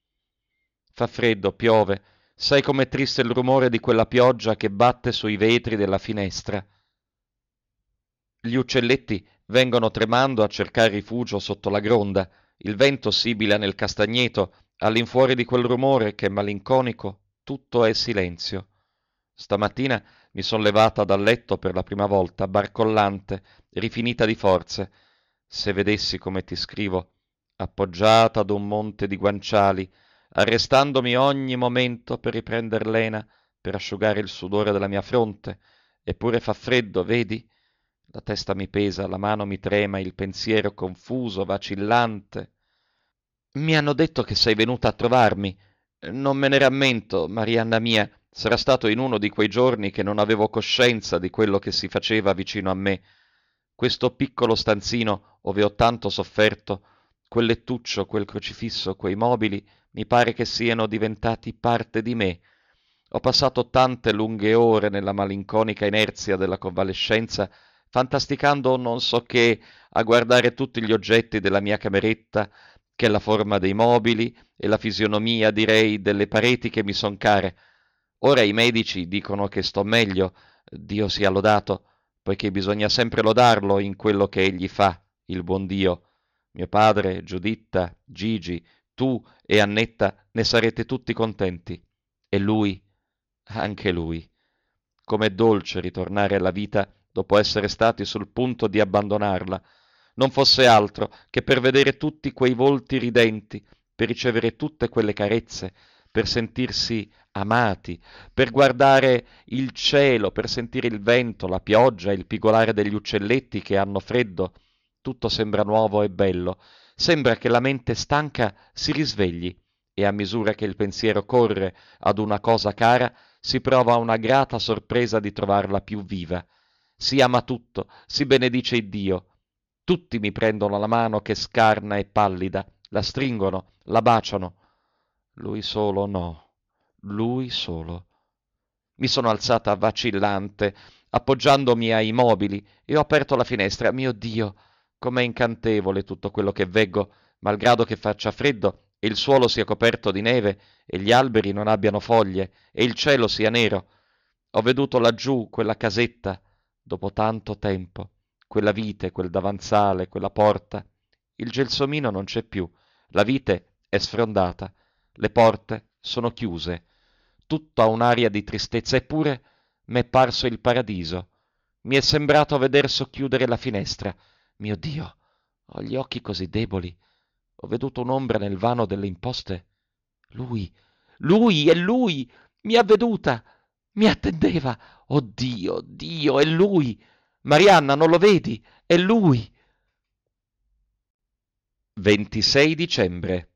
Fa freddo, piove. Sai com'è triste il rumore di quella pioggia che batte sui vetri della finestra. Gli uccelletti vengono tremando a cercare rifugio sotto la gronda, il vento sibila nel castagneto, all'infuori di quel rumore che è malinconico, tutto è silenzio. Stamattina mi son levata dal letto per la prima volta, barcollante, rifinita di forze. Se vedessi come ti scrivo, appoggiata ad un monte di guanciali, arrestandomi ogni momento per riprender lena, per asciugare il sudore della mia fronte, eppure fa freddo, vedi? La testa mi pesa, la mano mi trema, il pensiero confuso, vacillante. Mi hanno detto che sei venuta a trovarmi. Non me ne rammento, Marianna mia, sarà stato in uno di quei giorni che non avevo coscienza di quello che si faceva vicino a me. Questo piccolo stanzino, ove ho tanto sofferto, quel lettuccio, quel crocifisso, quei mobili, mi pare che siano diventati parte di me. Ho passato tante lunghe ore nella malinconica inerzia della convalescenza, fantasticando non so che, a guardare tutti gli oggetti della mia cameretta, che la forma dei mobili e la fisionomia, direi, delle pareti che mi son care. Ora i medici dicono che sto meglio, Dio sia lodato, poiché bisogna sempre lodarlo in quello che egli fa, il buon Dio. Mio padre, Giuditta, Gigi, tu e Annetta ne sarete tutti contenti. E lui, anche lui. Com'è dolce ritornare alla vita dopo essere stati sul punto di abbandonarla. Non fosse altro che per vedere tutti quei volti ridenti, per ricevere tutte quelle carezze, per sentirsi amati, per guardare il cielo, per sentire il vento, la pioggia, il pigolare degli uccelletti che hanno freddo. Tutto sembra nuovo e bello. Sembra che la mente stanca si risvegli e a misura che il pensiero corre ad una cosa cara, si prova una grata sorpresa di trovarla più viva. Si ama tutto, si benedice Iddio. Tutti mi prendono la mano che scarna e pallida, la stringono, la baciano. Lui solo no, lui solo. Mi sono alzata vacillante, appoggiandomi ai mobili, e ho aperto la finestra. Mio Dio, com'è incantevole tutto quello che veggo, malgrado che faccia freddo e il suolo sia coperto di neve e gli alberi non abbiano foglie e il cielo sia nero. Ho veduto laggiù quella casetta dopo tanto tempo, quella vite, quel davanzale, quella porta. Il gelsomino non c'è più, la vite è sfrondata, le porte sono chiuse. Tutta un'aria di tristezza, eppure m'è parso il paradiso. Mi è sembrato veder socchiudere la finestra. Mio Dio, ho gli occhi così deboli. Ho veduto un'ombra nel vano delle imposte. Lui, lui, è lui! Mi ha veduta! Mi attendeva! Oh Dio, Dio, è lui! Marianna, non lo vedi? È lui! 26 dicembre.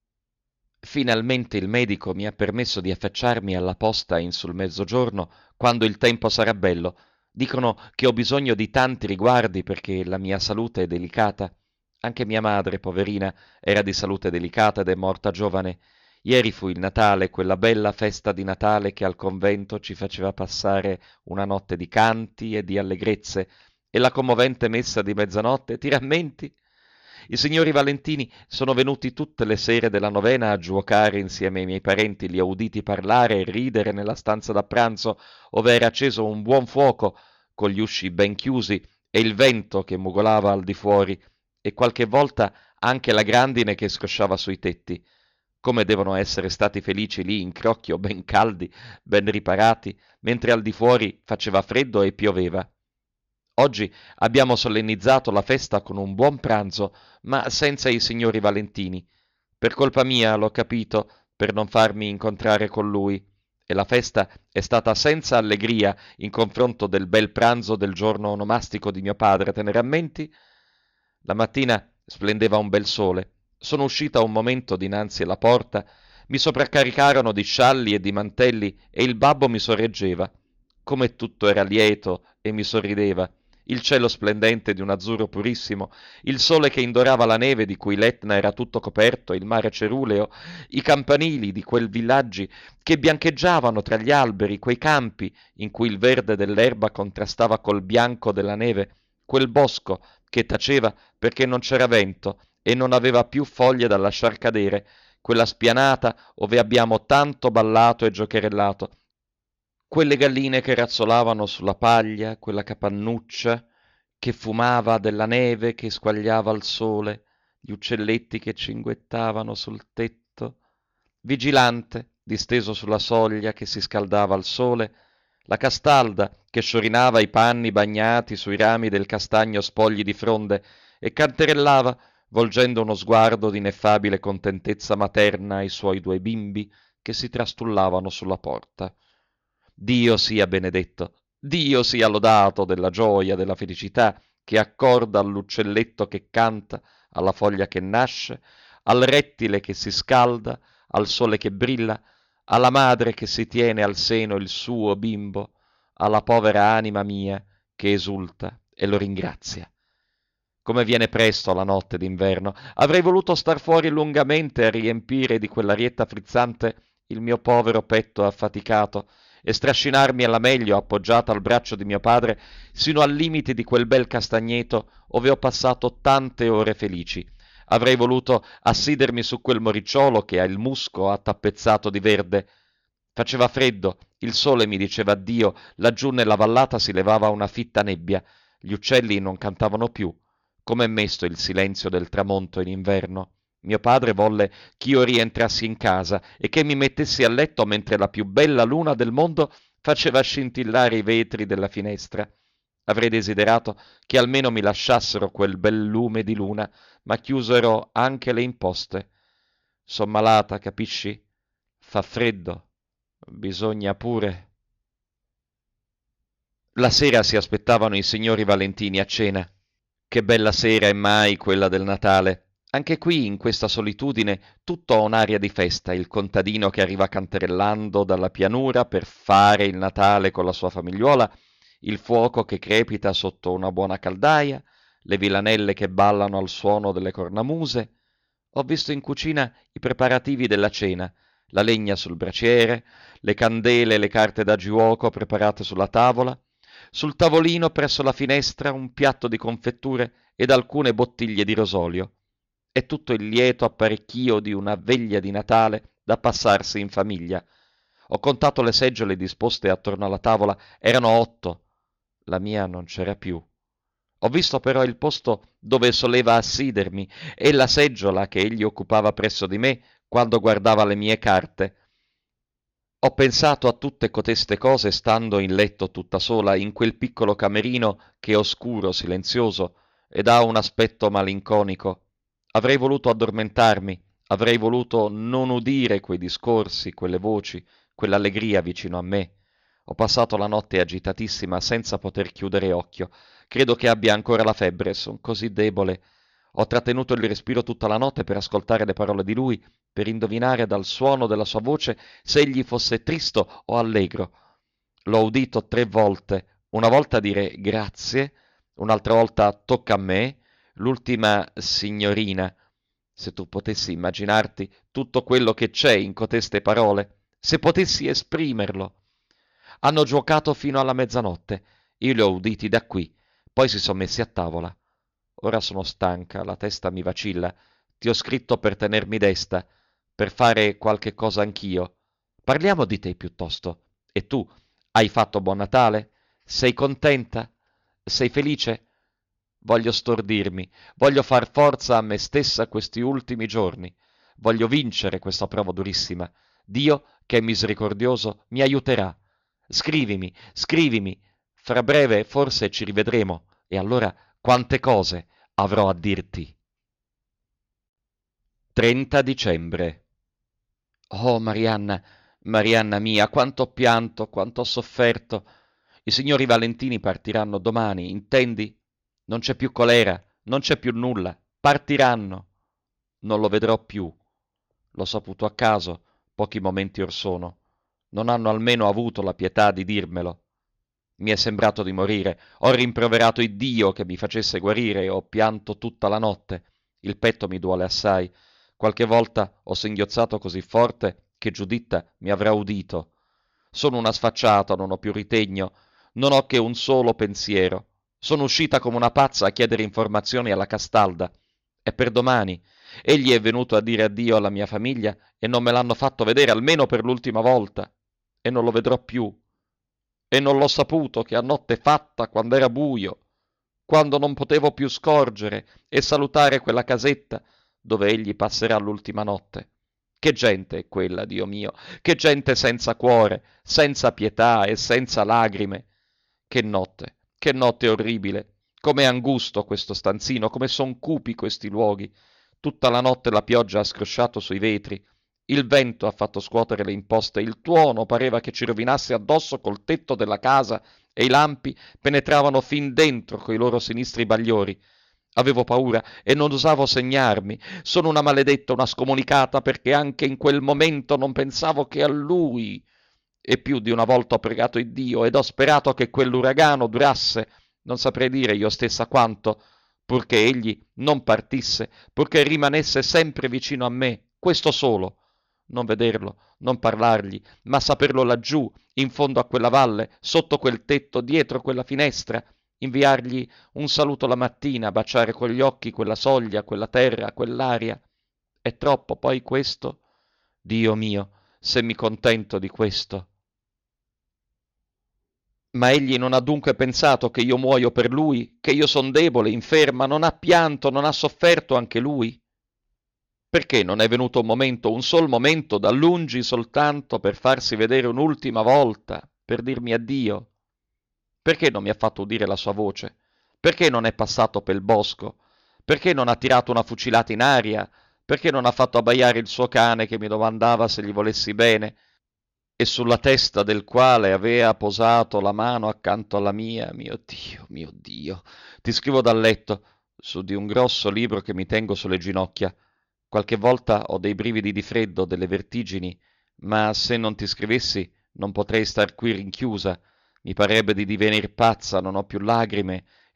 Finalmente il medico mi ha permesso di affacciarmi alla posta in sul mezzogiorno, quando il tempo sarà bello. Dicono che ho bisogno di tanti riguardi perché la mia salute è delicata. Anche mia madre, poverina, era di salute delicata ed è morta giovane. Ieri fu il Natale, quella bella festa di Natale che al convento ci faceva passare una notte di canti e di allegrezze, e la commovente messa di mezzanotte, ti rammenti? I signori Valentini sono venuti tutte le sere della novena a giuocare insieme ai miei parenti, li ho uditi parlare e ridere nella stanza da pranzo, ove era acceso un buon fuoco, con gli usci ben chiusi e il vento che mugolava al di fuori, e qualche volta anche la grandine che scosciava sui tetti. Come devono essere stati felici lì in crocchio, ben caldi, ben riparati, mentre al di fuori faceva freddo e pioveva. Oggi abbiamo solennizzato la festa con un buon pranzo, ma senza i signori Valentini. Per colpa mia, l'ho capito, per non farmi incontrare con lui. E la festa è stata senza allegria in confronto del bel pranzo del giorno onomastico di mio padre, te ne rammenti? La mattina splendeva un bel sole. Sono uscita un momento dinanzi alla porta, mi sopraccaricarono di scialli e di mantelli e il babbo mi sorreggeva. Come tutto era lieto e mi sorrideva. Il cielo splendente di un azzurro purissimo, il sole che indorava la neve di cui l'Etna era tutto coperto, il mare ceruleo, i campanili di quei villaggi che biancheggiavano tra gli alberi, quei campi in cui il verde dell'erba contrastava col bianco della neve, quel bosco che taceva perché non c'era vento e non aveva più foglie da lasciar cadere, quella spianata ove abbiamo tanto ballato e giocherellato, quelle galline che razzolavano sulla paglia, quella capannuccia che fumava della neve che squagliava al sole, gli uccelletti che cinguettavano sul tetto, Vigilante, disteso sulla soglia che si scaldava al sole, la castalda che sciorinava i panni bagnati sui rami del castagno spogli di fronde e canterellava, volgendo uno sguardo di ineffabile contentezza materna ai suoi due bimbi che si trastullavano sulla porta. Dio sia benedetto, Dio sia lodato della gioia, della felicità che accorda all'uccelletto che canta, alla foglia che nasce, al rettile che si scalda, al sole che brilla, alla madre che si tiene al seno il suo bimbo, alla povera anima mia che esulta e lo ringrazia. Come viene presto la notte d'inverno, avrei voluto star fuori lungamente a riempire di quell'arietta frizzante il mio povero petto affaticato e strascinarmi alla meglio appoggiata al braccio di mio padre sino al limite di quel bel castagneto ove ho passato tante ore felici. Avrei voluto assidermi su quel moricciolo che ha il musco attapezzato di verde. Faceva freddo, il sole mi diceva addio, laggiù nella vallata si levava una fitta nebbia, gli uccelli non cantavano più. Com'è mesto il silenzio del tramonto in inverno. Mio padre volle ch'io rientrassi in casa e che mi mettessi a letto mentre la più bella luna del mondo faceva scintillare i vetri della finestra. Avrei desiderato che almeno mi lasciassero quel bel lume di luna, ma chiusero anche le imposte. Son malata, capisci? Fa freddo. Bisogna pure. La sera si aspettavano i signori Valentini a cena. Che bella sera è mai quella del Natale. Anche qui, in questa solitudine, tutto ha un'aria di festa, il contadino che arriva canterellando dalla pianura per fare il Natale con la sua famigliuola, il fuoco che crepita sotto una buona caldaia, le villanelle che ballano al suono delle cornamuse. Ho visto in cucina i preparativi della cena, la legna sul braciere, le candele e le carte da giuoco preparate sulla tavola, sul tavolino presso la finestra un piatto di confetture ed alcune bottiglie di rosolio. È tutto il lieto apparecchio di una veglia di Natale da passarsi in famiglia. Ho contato le seggiole disposte attorno alla tavola, erano 8. La mia non c'era più. Ho visto però il posto dove soleva assidermi e la seggiola che egli occupava presso di me quando guardava le mie carte. Ho pensato a tutte coteste cose stando in letto tutta sola in quel piccolo camerino che è oscuro, silenzioso ed ha un aspetto malinconico. Avrei voluto addormentarmi, avrei voluto non udire quei discorsi, quelle voci, quell'allegria vicino a me. Ho passato la notte agitatissima senza poter chiudere occhio. Credo che abbia ancora la febbre, son così debole. Ho trattenuto il respiro tutta la notte per ascoltare le parole di lui, per indovinare dal suono della sua voce se egli fosse tristo o allegro. L'ho udito 3 volte, una volta dire grazie, un'altra volta tocca a me, l'ultima signorina. Se tu potessi immaginarti tutto quello che c'è in coteste parole, se potessi esprimerlo. Hanno giuocato fino alla mezzanotte, io li ho uditi da qui, poi si sono messi a tavola. Ora sono stanca, la testa mi vacilla, ti ho scritto per tenermi desta, per fare qualche cosa anch'io. Parliamo di te piuttosto. E tu, hai fatto buon Natale? Sei contenta? Sei felice? Voglio stordirmi, voglio far forza a me stessa questi ultimi giorni. Voglio vincere questa prova durissima. Dio, che è misericordioso, mi aiuterà. Scrivimi, scrivimi. Fra breve forse ci rivedremo, e allora quante cose avrò a dirti. 30 dicembre. Oh, Marianna, Marianna mia, quanto ho pianto, quanto ho sofferto. I signori Valentini partiranno domani, intendi? Non c'è più colera, non c'è più nulla. Partiranno. Non lo vedrò più. L'ho saputo a caso, pochi momenti or sono. Non hanno almeno avuto la pietà di dirmelo. Mi è sembrato di morire, ho rimproverato Iddio che mi facesse guarire e ho pianto tutta la notte. Il petto mi duole assai. Qualche volta ho singhiozzato così forte che Giuditta mi avrà udito. Sono una sfacciata, non ho più ritegno, non ho che un solo pensiero. Sono uscita come una pazza a chiedere informazioni alla Castalda. È per domani. Egli è venuto a dire addio alla mia famiglia e non me l'hanno fatto vedere almeno per l'ultima volta. E non lo vedrò più. E non l'ho saputo che a notte fatta, quando era buio, quando non potevo più scorgere e salutare quella casetta dove egli passerà l'ultima notte. Che gente è quella, Dio mio, che gente senza cuore, senza pietà e senza lagrime. Che notte orribile. Com'è angusto questo stanzino, come son cupi questi luoghi. Tutta la notte la pioggia ha scrosciato sui vetri, il vento ha fatto scuotere le imposte, il tuono pareva che ci rovinasse addosso col tetto della casa e i lampi penetravano fin dentro coi loro sinistri bagliori. Avevo paura e non osavo segnarmi. Sono una maledetta, una scomunicata, perché anche in quel momento non pensavo che a lui. E più di una volta ho pregato Iddio ed ho sperato che quell'uragano durasse, non saprei dire io stessa quanto, purché egli non partisse, purché rimanesse sempre vicino a me, questo solo. Non vederlo, non parlargli, ma saperlo laggiù, in fondo a quella valle, sotto quel tetto, dietro quella finestra, inviargli un saluto la mattina, baciare con gli occhi quella soglia, quella terra, quell'aria. È troppo poi questo? Dio mio, se mi contento di questo. Ma egli non ha dunque pensato che io muoio per lui, che io son debole, inferma, non ha pianto, non ha sofferto anche lui? Perché non è venuto un momento, un sol momento, da lungi soltanto per farsi vedere un'ultima volta, per dirmi addio? Perché non mi ha fatto udire la sua voce? Perché non è passato pel bosco? Perché non ha tirato una fucilata in aria? Perché non ha fatto abbaiare il suo cane che mi domandava se gli volessi bene e sulla testa del quale avea posato la mano accanto alla mia? Mio Dio, ti scrivo dal letto, su di un grosso libro che mi tengo sulle ginocchia. Qualche volta ho dei brividi di freddo, delle vertigini, ma se non ti scrivessi non potrei star qui rinchiusa. Mi parebbe di divenir pazza, non ho più lagrime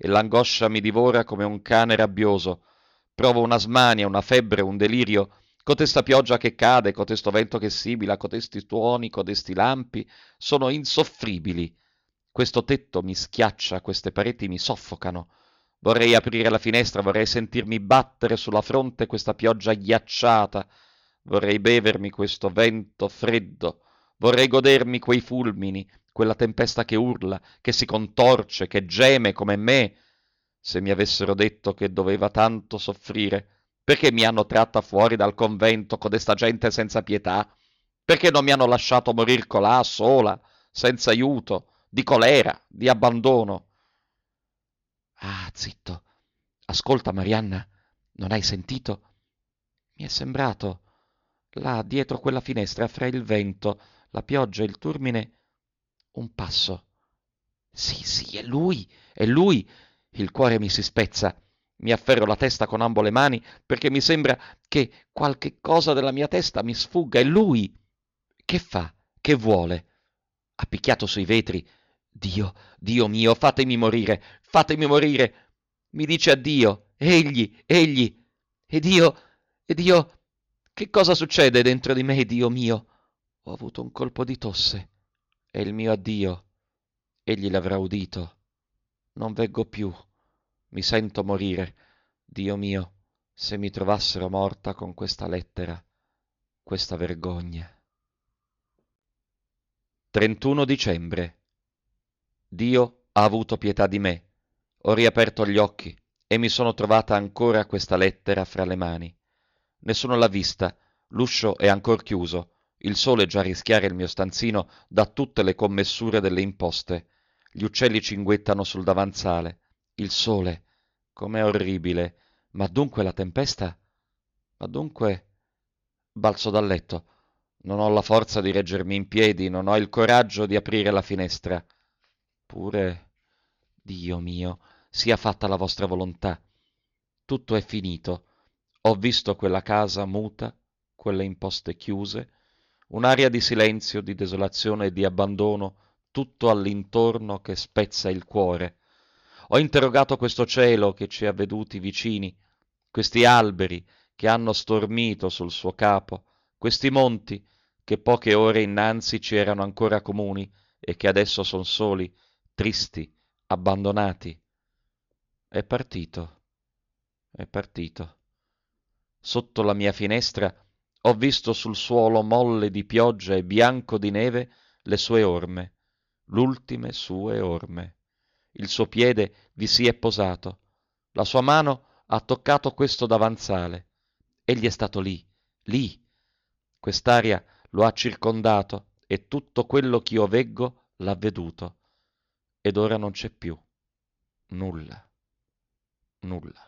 e l'angoscia mi divora come un cane rabbioso. Provo una smania, una febbre, un delirio. Cotesta pioggia che cade, cotesto vento che sibila, cotesti tuoni, codesti lampi, sono insoffribili. Questo tetto mi schiaccia, queste pareti mi soffocano. Vorrei aprire la finestra, vorrei sentirmi battere sulla fronte questa pioggia ghiacciata, vorrei bevermi questo vento freddo, vorrei godermi quei fulmini, quella tempesta che urla, che si contorce, che geme come me. Se mi avessero detto che doveva tanto soffrire, perché mi hanno tratta fuori dal convento codesta gente senza pietà? Perché non mi hanno lasciato morir colà, sola, senza aiuto, di colera, di abbandono? Ah, zitto. Ascolta, Marianna, non hai sentito? Mi è sembrato, là dietro quella finestra, fra il vento, la pioggia e il turmine, un passo. Sì, sì, è lui, è lui. Il cuore mi si spezza. Mi afferro la testa con ambo le mani perché mi sembra che qualche cosa della mia testa mi sfugga. È lui. Che fa? Che vuole? Ha picchiato sui vetri. Dio, Dio mio, fatemi morire, fatemi morire. Mi dice addio. Egli. Ed io, che cosa succede dentro di me, Dio mio? Ho avuto un colpo di tosse. È il mio addio. Egli l'avrà udito. Non veggo più. Mi sento morire. Dio mio, se mi trovassero morta con questa lettera, questa vergogna. 31 dicembre. Dio ha avuto pietà di me. Ho riaperto gli occhi e mi sono trovata ancora questa lettera fra le mani. Nessuno l'ha vista, l'uscio è ancor chiuso, il sole già rischiara il mio stanzino da tutte le commessure delle imposte. Gli uccelli cinguettano sul davanzale. Il sole, com'è orribile. Ma dunque la tempesta? Ma dunque... Balzo dal letto. Non ho la forza di reggermi in piedi, non ho il coraggio di aprire la finestra. Pure, Dio mio, sia fatta la vostra volontà. Tutto è finito. Ho visto quella casa muta, quelle imposte chiuse, un'aria di silenzio, di desolazione e di abbandono, tutto all'intorno che spezza il cuore. Ho interrogato questo cielo che ci ha veduti vicini, questi alberi che hanno stormito sul suo capo, questi monti che poche ore innanzi ci erano ancora comuni e che adesso son soli, tristi, abbandonati. È partito, è partito. Sotto la mia finestra ho visto sul suolo molle di pioggia e bianco di neve le sue orme, l'ultime sue orme. Il suo piede vi si è posato, la sua mano ha toccato questo davanzale. Egli è stato lì, lì. Quest'aria lo ha circondato e tutto quello ch'io veggo l'ha veduto. Ed ora non c'è più. Nulla, nulla.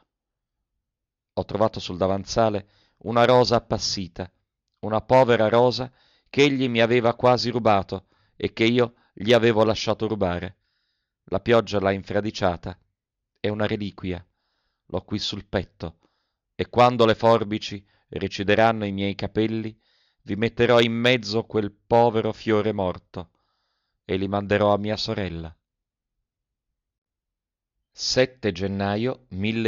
Ho trovato sul davanzale una rosa appassita, una povera rosa che egli mi aveva quasi rubato e che io gli avevo lasciato rubare. La pioggia l'ha infradiciata. È una reliquia. L'ho qui sul petto. E quando le forbici recideranno i miei capelli, vi metterò in mezzo quel povero fiore morto e li manderò a mia sorella. 7 gennaio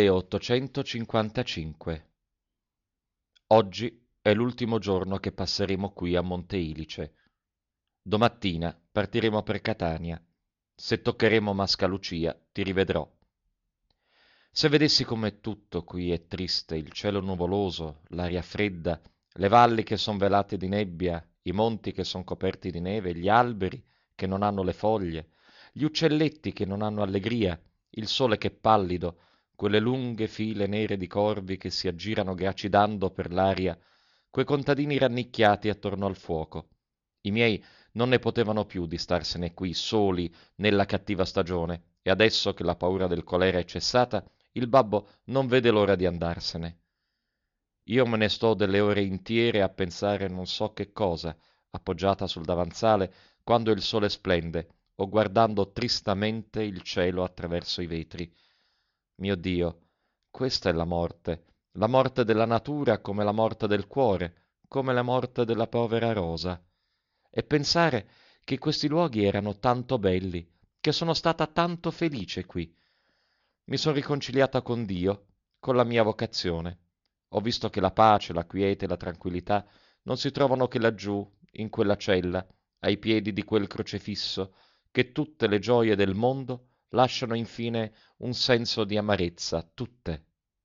1855. Oggi è l'ultimo giorno che passeremo qui a Monte Ilice. Domattina partiremo per Catania. Se toccheremo Mascalucia, ti rivedrò. Se vedessi come tutto qui è triste, il cielo nuvoloso, l'aria fredda, le valli che son velate di nebbia, i monti che son coperti di neve, gli alberi che non hanno le foglie, gli uccelletti che non hanno allegria, il sole che è pallido, quelle lunghe file nere di corvi che si aggirano gracidando per l'aria, quei contadini rannicchiati attorno al fuoco. I miei non ne potevano più di starsene qui soli nella cattiva stagione, e adesso che la paura del colera è cessata, il babbo non vede l'ora di andarsene. Io me ne sto delle ore intiere a pensare non so che cosa, appoggiata sul davanzale, quando il sole splende, o guardando tristamente il cielo attraverso i vetri. Mio Dio, questa è la morte della natura come la morte del cuore, come la morte della povera rosa. E pensare che questi luoghi erano tanto belli, che sono stata tanto felice qui. Mi son riconciliata con Dio, con la mia vocazione. Ho visto che la pace, la quiete e la tranquillità non si trovano che laggiù, in quella cella, ai piedi di quel crocefisso, che tutte le gioie del mondo lasciano infine un senso di amarezza, tutte.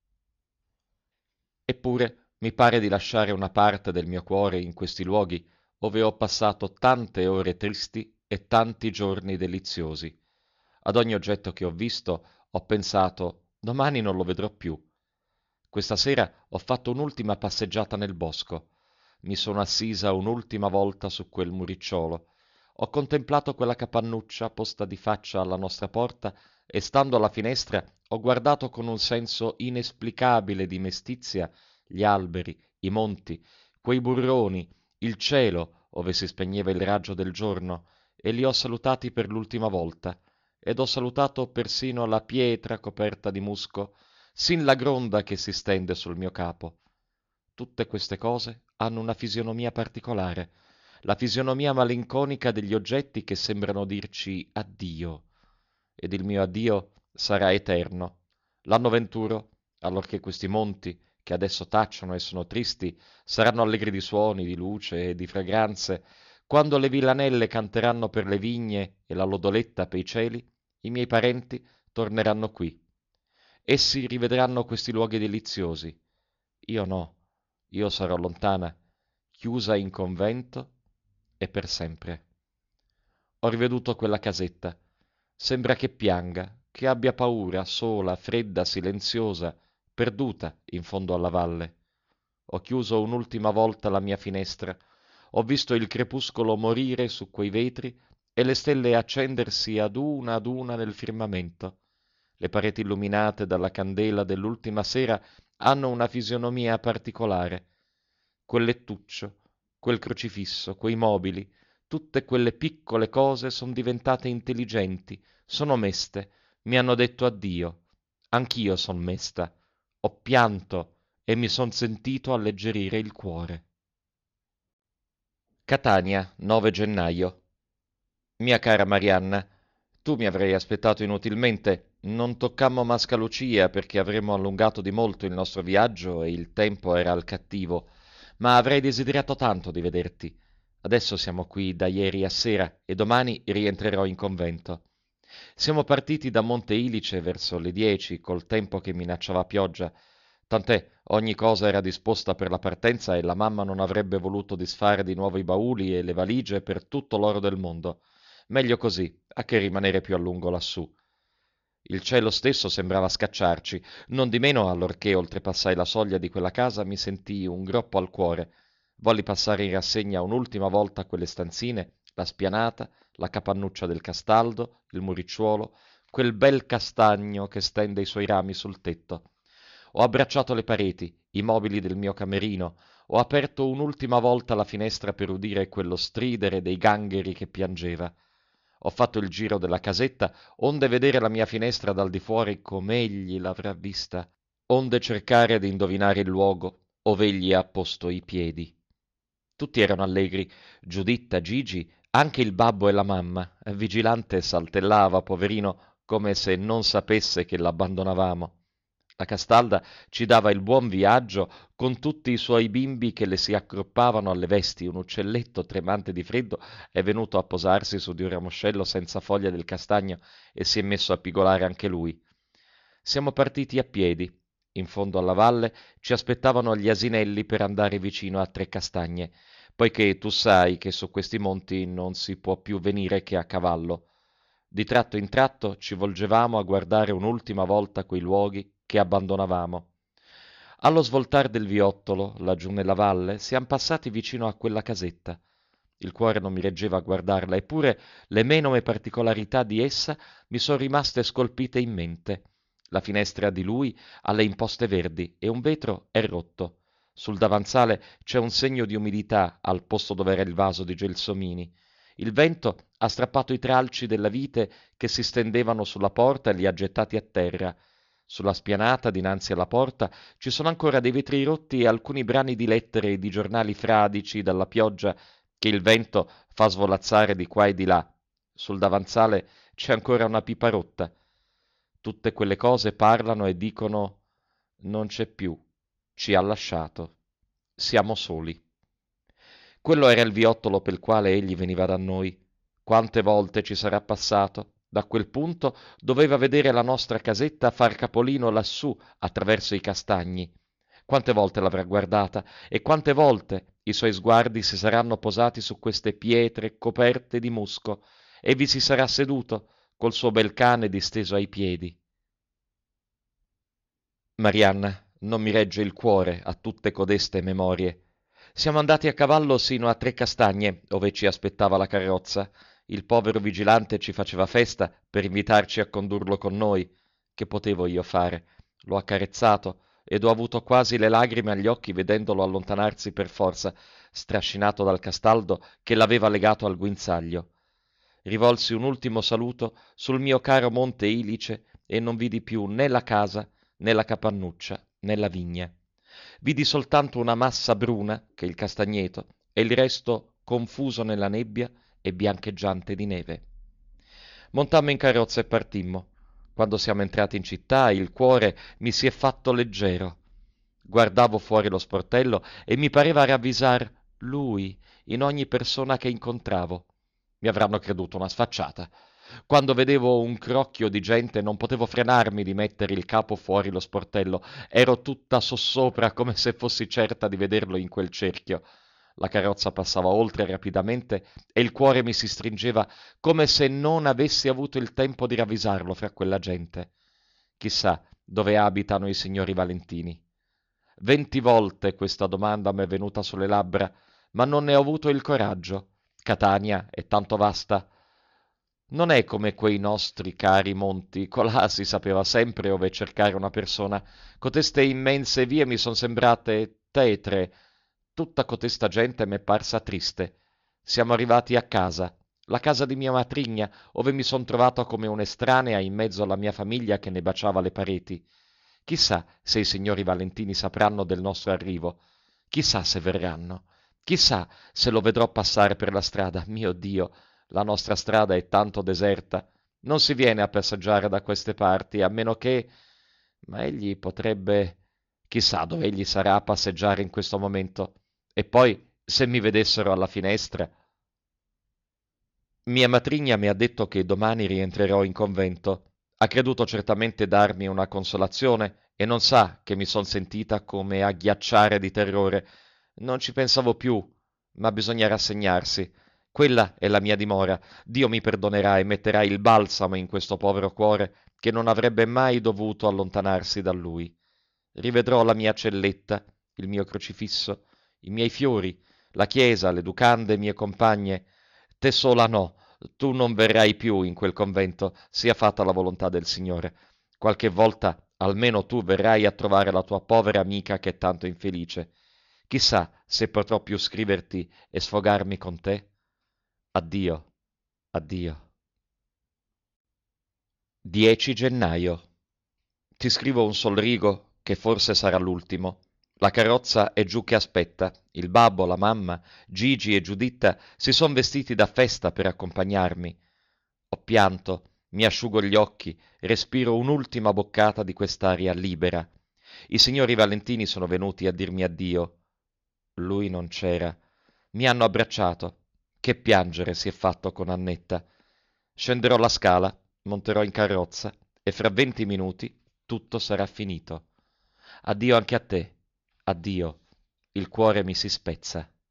Eppure mi pare di lasciare una parte del mio cuore in questi luoghi, ove ho passato tante ore tristi e tanti giorni deliziosi. Ad ogni oggetto che ho visto ho pensato, domani non lo vedrò più. Questa sera ho fatto un'ultima passeggiata nel bosco. Mi sono assisa un'ultima volta su quel muricciolo. Ho contemplato quella capannuccia posta di faccia alla nostra porta e stando alla finestra ho guardato con un senso inesplicabile di mestizia gli alberi, i monti, quei burroni, il cielo ove si spegneva il raggio del giorno e li ho salutati per l'ultima volta ed ho salutato persino la pietra coperta di musco, sin la gronda che si stende sul mio capo. Tutte queste cose hanno una fisionomia particolare, la fisionomia malinconica degli oggetti che sembrano dirci addio, ed il mio addio sarà eterno. L'anno venturo, allorché questi monti, che adesso tacciono e sono tristi, saranno allegri di suoni, di luce e di fragranze, quando le villanelle canteranno per le vigne e la lodoletta per i cieli, i miei parenti torneranno qui. Essi rivedranno questi luoghi deliziosi. Io no, io sarò lontana, chiusa in convento e per sempre. Ho riveduto quella casetta. Sembra che pianga, che abbia paura, sola, fredda, silenziosa, perduta in fondo alla valle. Ho chiuso un'ultima volta la mia finestra, ho visto il crepuscolo morire su quei vetri e le stelle accendersi ad una nel firmamento. Le pareti illuminate dalla candela dell'ultima sera hanno una fisionomia particolare. Quel lettuccio, quel crocifisso, quei mobili, tutte quelle piccole cose son diventate intelligenti, sono meste, mi hanno detto addio. Anch'io son mesta. Ho pianto e mi son sentito alleggerire il cuore. Catania, 9 gennaio. Mia cara Marianna, tu mi avrei aspettato inutilmente. Non toccammo Mascalucia perché avremmo allungato di molto il nostro viaggio e il tempo era al cattivo, ma avrei desiderato tanto di vederti. Adesso siamo qui da ieri a sera e domani rientrerò in convento. Siamo partiti da Monte Ilice verso le 10 col tempo che minacciava pioggia. Tant'è, ogni cosa era disposta per la partenza e la mamma non avrebbe voluto disfare di nuovo i bauli e le valigie per tutto l'oro del mondo. Meglio così, a che rimanere più a lungo lassù. Il cielo stesso sembrava scacciarci, non di meno allorché oltrepassai la soglia di quella casa mi sentii un groppo al cuore. Volli passare in rassegna un'ultima volta quelle stanzine, la spianata, la capannuccia del castaldo, il muricciuolo, quel bel castagno che stende i suoi rami sul tetto. Ho abbracciato le pareti, i mobili del mio camerino, ho aperto un'ultima volta la finestra per udire quello stridere dei gangheri che piangeva. Ho fatto il giro della casetta, onde vedere la mia finestra dal di fuori com'egli l'avrà vista, onde cercare di indovinare il luogo ov'egli ha posto i piedi. Tutti erano allegri, Giuditta, Gigi, anche il babbo e la mamma. Vigilante saltellava, poverino, come se non sapesse che l'abbandonavamo. La Castalda ci dava il buon viaggio con tutti i suoi bimbi che le si accroppavano alle vesti. Un uccelletto tremante di freddo è venuto a posarsi su di un ramoscello senza foglia del castagno e si è messo a pigolare anche lui. Siamo partiti a piedi. In fondo alla valle ci aspettavano gli asinelli per andare vicino a Tre Castagne, poiché tu sai che su questi monti non si può più venire che a cavallo. Di tratto in tratto ci volgevamo a guardare un'ultima volta quei luoghi che abbandonavamo. Allo svoltar del viottolo, laggiù nella valle, siam passati vicino a quella casetta. Il cuore non mi reggeva a guardarla, eppure le menome particolarità di essa mi son rimaste scolpite in mente. La finestra di lui ha le imposte verdi e un vetro è rotto. Sul davanzale c'è un segno di umidità al posto dove era il vaso di gelsomini. Il vento ha strappato i tralci della vite che si stendevano sulla porta e li ha gettati a terra. Sulla spianata, dinanzi alla porta, ci sono ancora dei vetri rotti e alcuni brani di lettere e di giornali fradici dalla pioggia che il vento fa svolazzare di qua e di là. Sul davanzale c'è ancora una pipa rotta. tutte quelle cose parlano e dicono: non c'è più, ci ha lasciato, siamo soli. Quello era il viottolo pel quale egli veniva da noi. Quante volte ci sarà passato? Da quel punto doveva vedere la nostra casetta far capolino lassù attraverso i castagni. Quante volte l'avrà guardata e quante volte i suoi sguardi si saranno posati su queste pietre coperte di musco e vi si sarà seduto col suo bel cane disteso ai piedi. Marianna, non mi regge il cuore a tutte codeste memorie. Siamo andati a cavallo sino a Treccastagne, ove ci aspettava la carrozza. Il povero vigilante ci faceva festa per invitarci a condurlo con noi. Che potevo io fare? L'ho accarezzato ed ho avuto quasi le lagrime agli occhi vedendolo allontanarsi per forza, strascinato dal castaldo che l'aveva legato al guinzaglio. Rivolsi un ultimo saluto sul mio caro monte Ilice e non vidi più né la casa né la capannuccia né la vigna. Vidi soltanto una massa bruna, che è il castagneto, e il resto confuso nella nebbia e biancheggiante di neve. Montammo in carrozza e partimmo. Quando siamo entrati in città, il cuore mi si è fatto leggero. Guardavo fuori lo sportello e mi pareva ravvisar lui in ogni persona che incontravo. Mi avranno creduto una sfacciata. Quando vedevo un crocchio di gente non potevo frenarmi di mettere il capo fuori lo sportello. Ero tutta sossopra come se fossi certa di vederlo in quel cerchio. La carrozza passava oltre rapidamente e il cuore mi si stringeva come se non avessi avuto il tempo di ravvisarlo fra quella gente. Chissà dove abitano i signori Valentini. 20 volte questa domanda m'è venuta sulle labbra, ma non ne ho avuto il coraggio. Catania è tanto vasta. Non è come quei nostri cari monti, colà si sapeva sempre ove cercare una persona. Coteste immense vie mi son sembrate tetre. Tutta cotesta gente m'è parsa triste. Siamo arrivati a casa, la casa di mia matrigna, ove mi son trovato come un'estranea in mezzo alla mia famiglia che ne baciava le pareti. Chissà se i signori Valentini sapranno del nostro arrivo. Chissà se verranno. Chissà se lo vedrò passare per la strada. Mio Dio, la nostra strada è tanto deserta. Non si viene a passeggiare da queste parti, a meno che... Ma egli potrebbe... Chissà dove egli sarà a passeggiare in questo momento. E poi, se mi vedessero alla finestra... Mia matrigna mi ha detto che domani rientrerò in convento. Ha creduto certamente darmi una consolazione e non sa che mi son sentita come a ghiacciare di terrore. Non ci pensavo più, ma bisogna rassegnarsi. Quella è la mia dimora. Dio mi perdonerà e metterà il balsamo in questo povero cuore che non avrebbe mai dovuto allontanarsi da lui. Rivedrò la mia celletta, il mio crocifisso, i miei fiori, la chiesa, le educande mie compagne. Te sola no, tu non verrai più in quel convento, sia fatta la volontà del Signore. Qualche volta almeno tu verrai a trovare la tua povera amica che è tanto infelice. Chissà se potrò più scriverti e sfogarmi con te. Addio, addio. 10 gennaio. Ti scrivo un sol rigo, che forse sarà l'ultimo. La carrozza è giù che aspetta. Il babbo, la mamma, Gigi e Giuditta si son vestiti da festa per accompagnarmi. Ho pianto, mi asciugo gli occhi, respiro un'ultima boccata di quest'aria libera. I signori Valentini sono venuti a dirmi addio. Lui non c'era. Mi hanno abbracciato. Che piangere si è fatto con Annetta. Scenderò la scala, monterò in carrozza e fra 20 minuti tutto sarà finito. Addio anche a te. Addio. Il cuore mi si spezza.